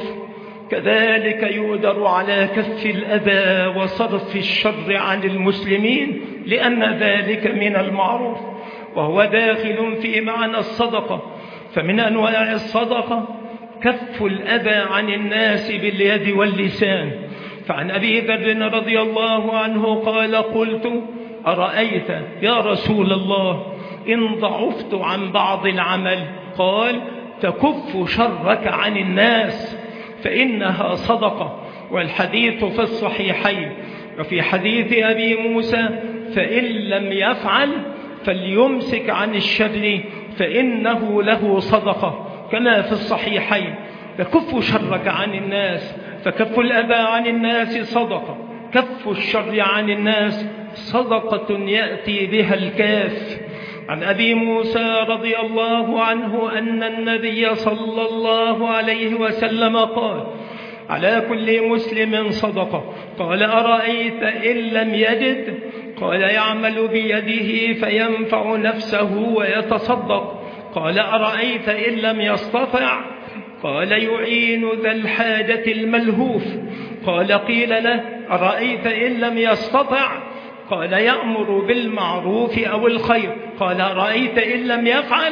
كذلك يؤدر على كف الأذى وصرف الشر عن المسلمين، لأن ذلك من المعروف وهو داخل في معنى الصدقة. فمن أنواع الصدقة كف الأذى عن الناس باليد واللسان. فعن أبي ذر رضي الله عنه قال: قلت: أرأيت يا رسول الله إن ضعفت عن بعض العمل؟ قال: تكف شرك عن الناس فإنها صدقة. والحديث في الصحيحين. وفي حديث أبي موسى: فإن لم يفعل فليمسك عن الشر فإنه له صدقة، كما في الصحيحين. تكف شرك عن الناس، فكف الأذى عن الناس صدقة، كف الشر عن الناس صدقة يأتي بها الكاف. عن أبي موسى رضي الله عنه أن النبي صلى الله عليه وسلم قال: على كل مسلم صدقة. قال: أرأيت إن لم يجد؟ قال: يعمل بيده فينفع نفسه ويتصدق. قال: أرأيت إن لم يستطع؟ قال: يعين ذا الحاجة الملهوف. قال: قيل له: أرأيت إن لم يستطع؟ قال: يأمر بالمعروف أو الخير. قال: أرأيت إن لم يفعل؟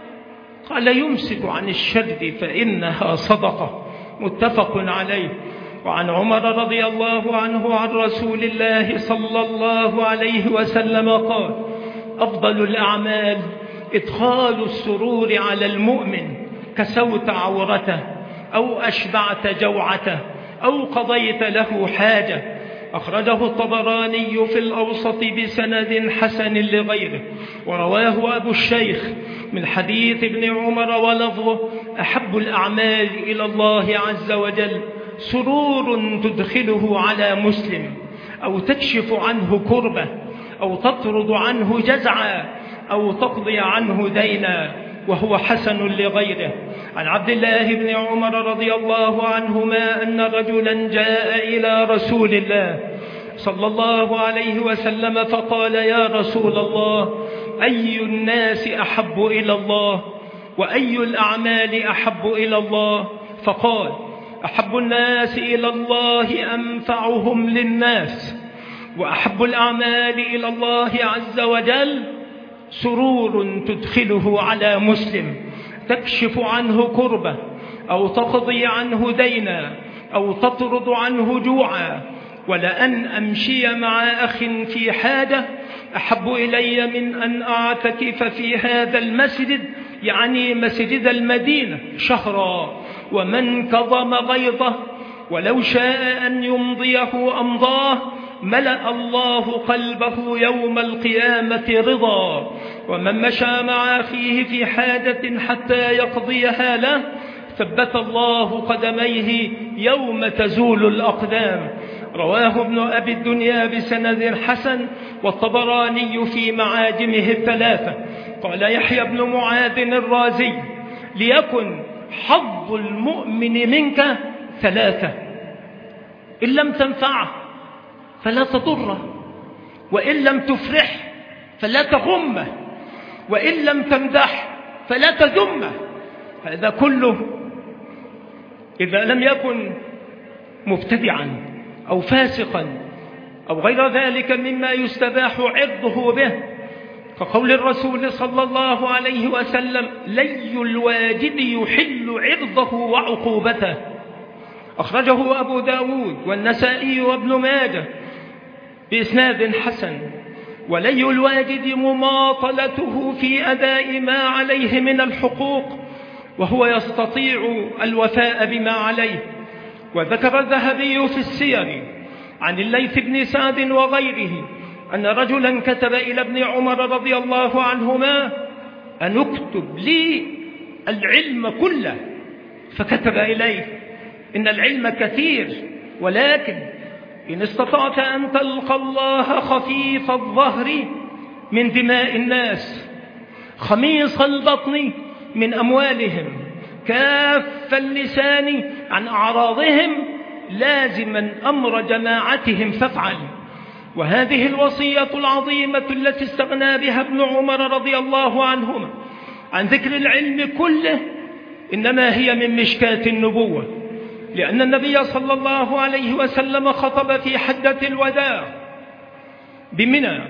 قال: يمسك عن الشر فإنها صدقة. متفق عليه. وعن عمر رضي الله عنه عن رسول الله صلى الله عليه وسلم قال: أفضل الأعمال إدخال السرور على المؤمن، كسوت عورته أو أشبعت جوعته أو قضيت له حاجة. أخرجه الطبراني في الأوسط بسند حسن لغيره. ورواه أبو الشيخ من حديث ابن عمر ولفظه: أحب الأعمال إلى الله عز وجل سرور تدخله على مسلم، أو تكشف عنه كربة، أو تطرد عنه جزعا، أو تقضي عنه دينا. وهو حسن لغيره. عن عبد الله بن عمر رضي الله عنهما أن رجلا جاء إلى رسول الله صلى الله عليه وسلم فقال: يا رسول الله، أي الناس أحب إلى الله؟ وأي الأعمال أحب إلى الله؟ فقال: أحب الناس إلى الله أنفعهم للناس، وأحب الأعمال إلى الله عز وجل سرور تدخله على مسلم تكشف عنه كربة أو تقضي عنه دينا أو تطرد عنه جوعا. ولأن أمشي مع أخ في حاجة أحب إلي من أن أعتكف في هذا المسجد، يعني مسجد المدينة، شهرا. ومن كظم غيظه ولو شاء أن يمضيه أمضاه ملأ الله قلبه يوم القيامة رضا. ومن مشى مع أخيه في حاجة حتى يقضيها له ثبت الله قدميه يوم تزول الأقدام. رواه ابن أبي الدنيا بسند حسن والطبراني في معاجمه الثلاثة. قال يحيى بن معاذ الرازي: ليكن حظ المؤمن منك ثلاثة: إن لم تنفعه فلا تضره، وإن لم تفرح فلا تغمه، وإن لم تمدح فلا تذمه. هذا كله إذا لم يكن مبتدعا أو فاسقا أو غير ذلك مما يستباح عرضه به، كقول الرسول صلى الله عليه وسلم: لي الواجد يحل عرضه وعقوبته. أخرجه أبو داود والنسائي وابن ماجه بإسناد حسن. ولي الواجد مماطلته في أداء ما عليه من الحقوق وهو يستطيع الوفاء بما عليه. وذكر الذهبي في السير عن الليث بن سعد وغيره أن رجلا كتب إلى ابن عمر رضي الله عنهما: أن اكتب لي العلم كله. فكتب إليه: إن العلم كثير، ولكن إن استطعت أن تلقى الله خفيف الظهر من دماء الناس، خميص البطن من أموالهم، كاف اللسان عن أعراضهم، لازما أمر جماعتهم فافعل. وهذه الوصية العظيمة التي استغنى بها ابن عمر رضي الله عنهما عن ذكر العلم كله إنما هي من مشكاة النبوة، لأن النبي صلى الله عليه وسلم خطب في حجة الوداع بمنى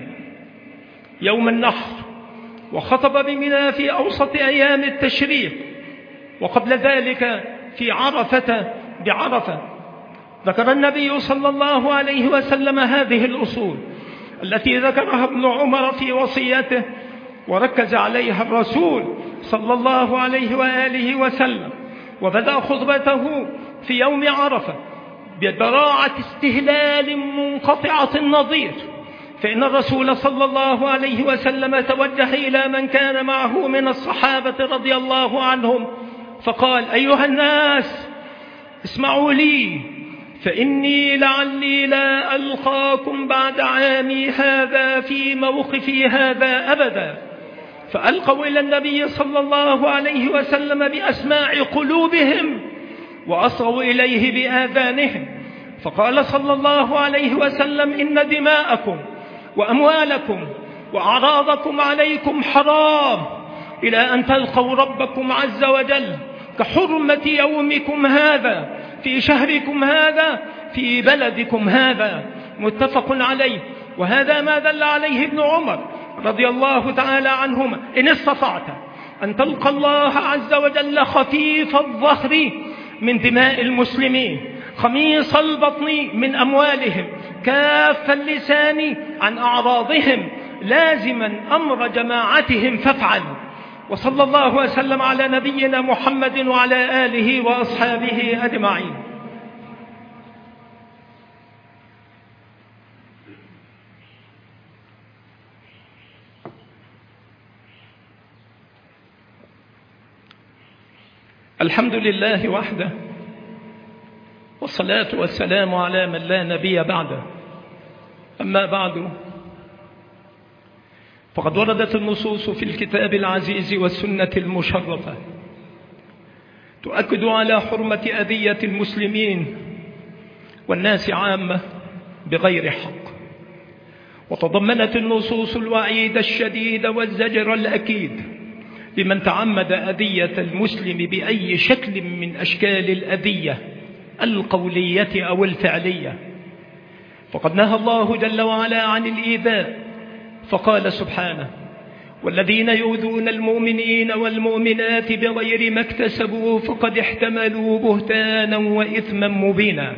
يوم النحر، وخطب بمنى في أوسط أيام التشريق، وقبل ذلك في عرفة بعرفة. ذكر النبي صلى الله عليه وسلم هذه الأصول التي ذكرها ابن عمر في وصيته، وركز عليها الرسول صلى الله عليه وآله وسلم. وبدأ خطبته في يوم عرفة ببراعة استهلال منقطعة النظير، فإن الرسول صلى الله عليه وسلم توجه إلى من كان معه من الصحابة رضي الله عنهم فقال: أيها الناس، اسمعوا لي، فإني لعلي لا ألقاكم بعد عامي هذا في موقفي هذا أبدا. فألقوا إلى النبي صلى الله عليه وسلم بأسماع قلوبهم وأصغوا إليه بآذانهم، فقال صلى الله عليه وسلم: إن دماءكم وأموالكم وأعراضكم عليكم حرام إلى أن تلقوا ربكم عز وجل، كحرمة يومكم هذا في شهركم هذا في بلدكم هذا. متفق عليه. وهذا ما دل عليه ابن عمر رضي الله تعالى عنهما: إن استطعت أن تلقى الله عز وجل خفيف الظهر من دماء المسلمين، خميص البطن من أموالهم، كاف اللسان عن أعراضهم، لازما أمر جماعتهم فافعل. وصلى الله وسلم على نبينا محمد وعلى آله وأصحابه أجمعين. الحمد لله وحده، والصلاة والسلام على من لا نبي بعده. أما بعد، فقد وردت النصوص في الكتاب العزيز والسنة المشرفة تؤكد على حرمة أذية المسلمين والناس عامة بغير حق، وتضمنت النصوص الوعيد الشديد والزجر الأكيد لمن تعمد أذية المسلم بأي شكل من أشكال الأذية القولية أو الفعلية. فقد نهى الله جل وعلا عن الإيذاء، فقال سبحانه: والذين يؤذون المؤمنين والمؤمنات بغير ما اكتسبوا فقد احتملوا بهتانا وإثما مبينا.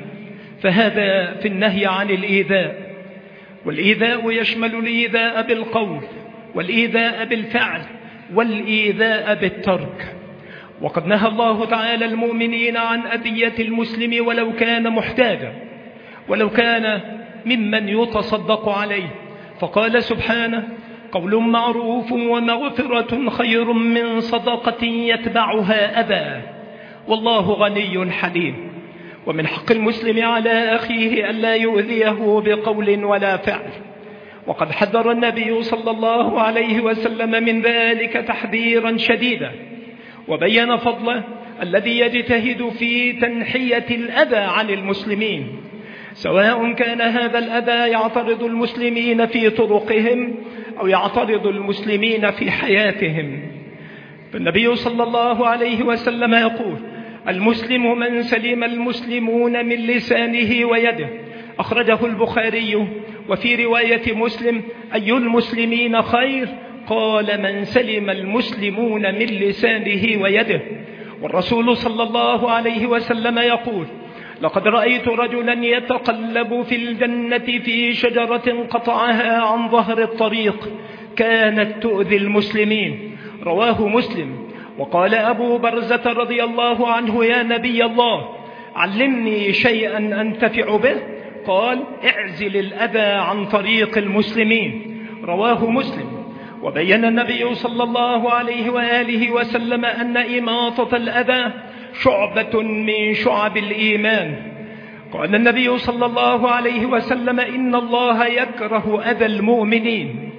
فهذا في النهي عن الإيذاء. والإيذاء يشمل الإيذاء بالقول والإيذاء بالفعل والإيذاء بالترك. وقد نهى الله تعالى المؤمنين عن أذية المسلم ولو كان محتاجا، ولو كان ممن يتصدق عليه، فقال سبحانه: قول معروف ومغفرة خير من صدقة يتبعها أذى والله غني حليم. ومن حق المسلم على أخيه ألا يؤذيه بقول ولا فعل، وقد حذر النبي صلى الله عليه وسلم من ذلك تحذيرا شديدا، وبين فضله الذي يجتهد في تنحية الأذى عن المسلمين، سواء كان هذا الأذى يعترض المسلمين في طرقهم أو يعترض المسلمين في حياتهم. فالنبي صلى الله عليه وسلم يقول: المسلم من سلم المسلمون من لسانه ويده. أخرجه البخاري. وفي رواية مسلم: أي المسلمين خير؟ قال: من سلم المسلمون من لسانه ويده. والرسول صلى الله عليه وسلم يقول: لقد رأيت رجلا يتقلب في الجنة في شجرة قطعها عن ظهر الطريق كانت تؤذي المسلمين. رواه مسلم. وقال أبو برزة رضي الله عنه: يا نبي الله، علمني شيئا أنتفع به. قال: اعزل الأذى عن طريق المسلمين. رواه مسلم. وبين النبي صلى الله عليه وآله وسلم أن إماطة الأذى شعبة من شعب الإيمان. قال النبي صلى الله عليه وسلم: إن الله يكره أذى المؤمنين.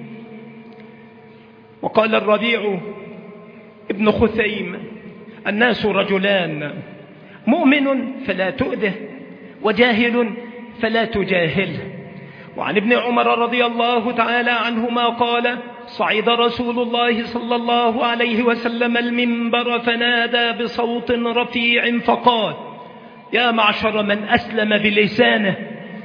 وقال الربيع ابن خثيم: الناس رجلان، مؤمن فلا تؤذه، وجاهل فلا تجاهله. وعن ابن عمر رضي الله تعالى عنهما قال: صعد رسول الله صلى الله عليه وسلم المنبر فنادى بصوت رفيع فقال: يا معشر من أسلم بلسانه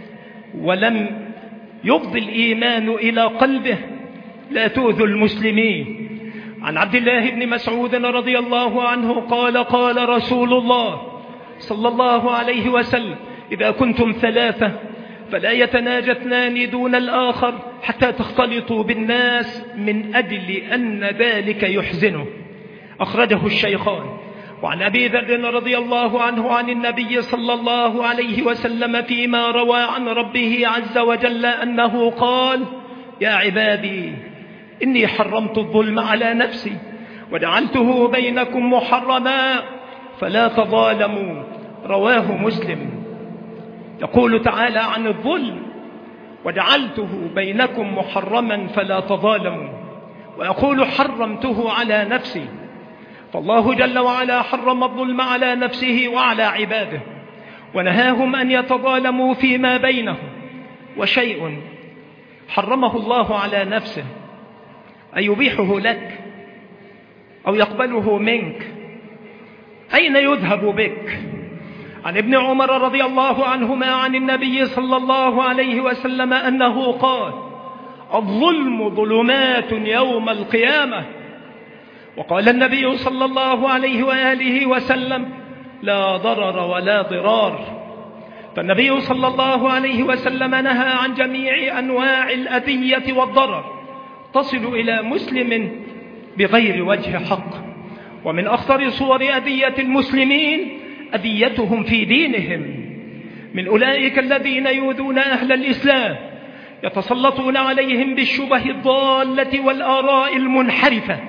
ولم يفض الإيمان إلى قلبه، لا تؤذوا المسلمين. عن عبد الله بن مسعود رضي الله عنه قال: قال رسول الله صلى الله عليه وسلم: إذا كنتم ثلاثة فلا يتناجى اثنان دون الآخر حتى تختلطوا بالناس من أجل أن ذلك يحزنه. أخرجه الشيخان. وعن أبي ذر رضي الله عنه عن النبي صلى الله عليه وسلم فيما روى عن ربه عز وجل أنه قال: يا عبادي إني حرمت الظلم على نفسي وجعلته بينكم محرما فلا تظالموا. رواه مسلم. يقول تعالى عن الظلم: وجعلته بينكم محرما فلا تظالموا، ويقول: حرمته على نفسي. فالله جل وعلا حرم الظلم على نفسه وعلى عباده، ونهاهم أن يتظالموا فيما بينهم. وشيء حرمه الله على نفسه أن يبيحه لك أو يقبله منك، أين يذهب بك؟ عن ابن عمر رضي الله عنهما عن النبي صلى الله عليه وسلم أنه قال: الظلم ظلمات يوم القيامة. وقال النبي صلى الله عليه وآله وسلم: لا ضرر ولا ضرار. فالنبي صلى الله عليه وسلم نهى عن جميع أنواع الأذية والضرر تصل إلى مسلم بغير وجه حق. ومن أخطر صور أذية المسلمين أذيتهم في دينهم، من أولئك الذين يؤذون أهل الإسلام، يتسلطون عليهم بالشبه الضالة والآراء المنحرفة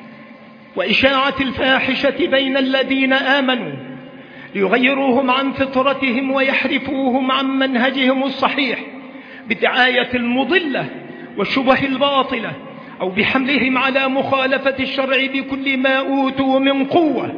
وإشاعة الفاحشة بين الذين آمنوا ليغيروهم عن فطرتهم ويحرفوهم عن منهجهم الصحيح بالدعاية المضلة والشبه الباطلة، أو بحملهم على مخالفة الشرع بكل ما أوتوا من قوة.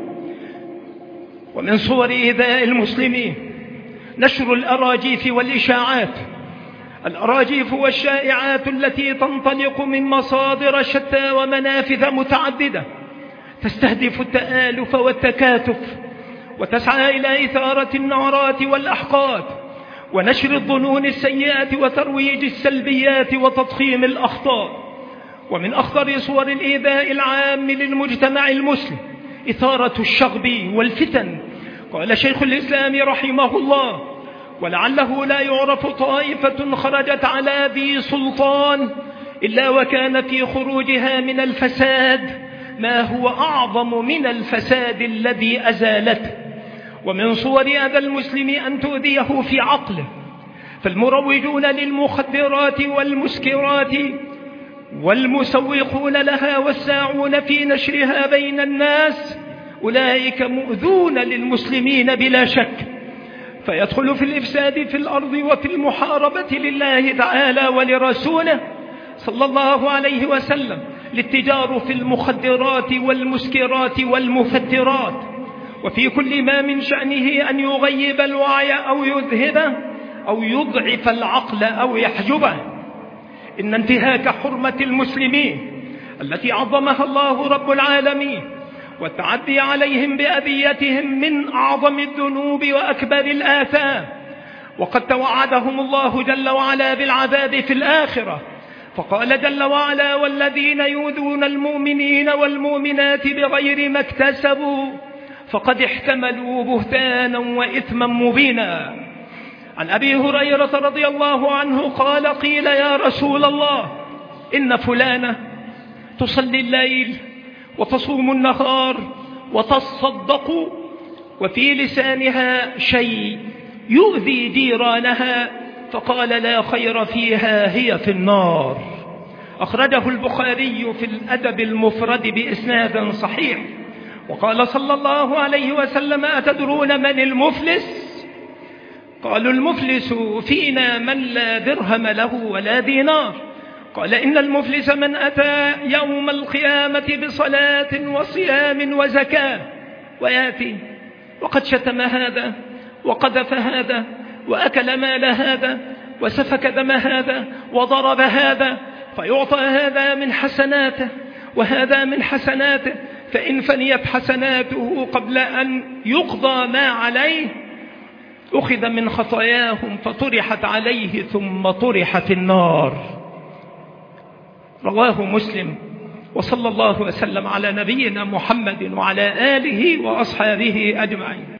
ومن صور إيذاء المسلمين نشر الأراجيف والإشاعات. الأراجيف والشائعات التي تنطلق من مصادر شتى ومنافذ متعددة تستهدف التآلف والتكاتف وتسعى إلى إثارة النعرات والأحقاد ونشر الظنون السيئة وترويج السلبيات وتضخيم الأخطاء. ومن أخطر صور الإيذاء العام للمجتمع المسلم إثارة الشغب والفتن. قال شيخ الإسلام رحمه الله: ولعله لا يعرف طائفة خرجت على ذي سلطان إلا وكان في خروجها من الفساد ما هو أعظم من الفساد الذي أزالته. ومن صور أذى المسلم أن تؤذيه في عقله، فالمروجون للمخدرات والمسكرات والمسوقون لها والساعون في نشرها بين الناس أولئك مؤذون للمسلمين بلا شك، فيدخل في الإفساد في الأرض وفي المحاربة لله تعالى ولرسوله صلى الله عليه وسلم للتجار في المخدرات والمسكرات والمفترات، وفي كل ما من شأنه أن يغيب الوعي أو يذهبه أو يضعف العقل أو يحجبه. إن انتهاك حرمة المسلمين التي عظمها الله رب العالمين والتعدي عليهم بأذيتهم من أعظم الذنوب وأكبر الآثام، وقد توعدهم الله جل وعلا بالعذاب في الآخرة، فقال جل وعلا: والذين يؤذون المؤمنين والمؤمنات بغير ما اكتسبوا فقد احتملوا بهتانا وإثما مبينا. عن أبي هريرة رضي الله عنه قال: قيل يا رسول الله إن فلانة تصلي الليل وتصوم النهار وتصدق وفي لسانها شيء يؤذي جيرانها، فقال: لا خير فيها، هي في النار. أخرجه البخاري في الأدب المفرد بإسناد صحيح. وقال صلى الله عليه وسلم: أتدرون من المفلس؟ قالوا: المفلس فينا من لا درهم له ولا دينار. قال: إن المفلس من أتى يوم القيامة بصلاة وصيام وزكاة ويأتي وقد شتم هذا وقذف هذا وأكل مال هذا وسفك دم هذا وضرب هذا، فيعطى هذا من حسناته وهذا من حسناته، فإن فنيت حسناته قبل أن يقضى ما عليه أخذ من خطاياهم فطرحت عليه ثم طرح في النار. رواه مسلم. وصلى الله وسلم على نبينا محمد وعلى آله وأصحابه أجمعين.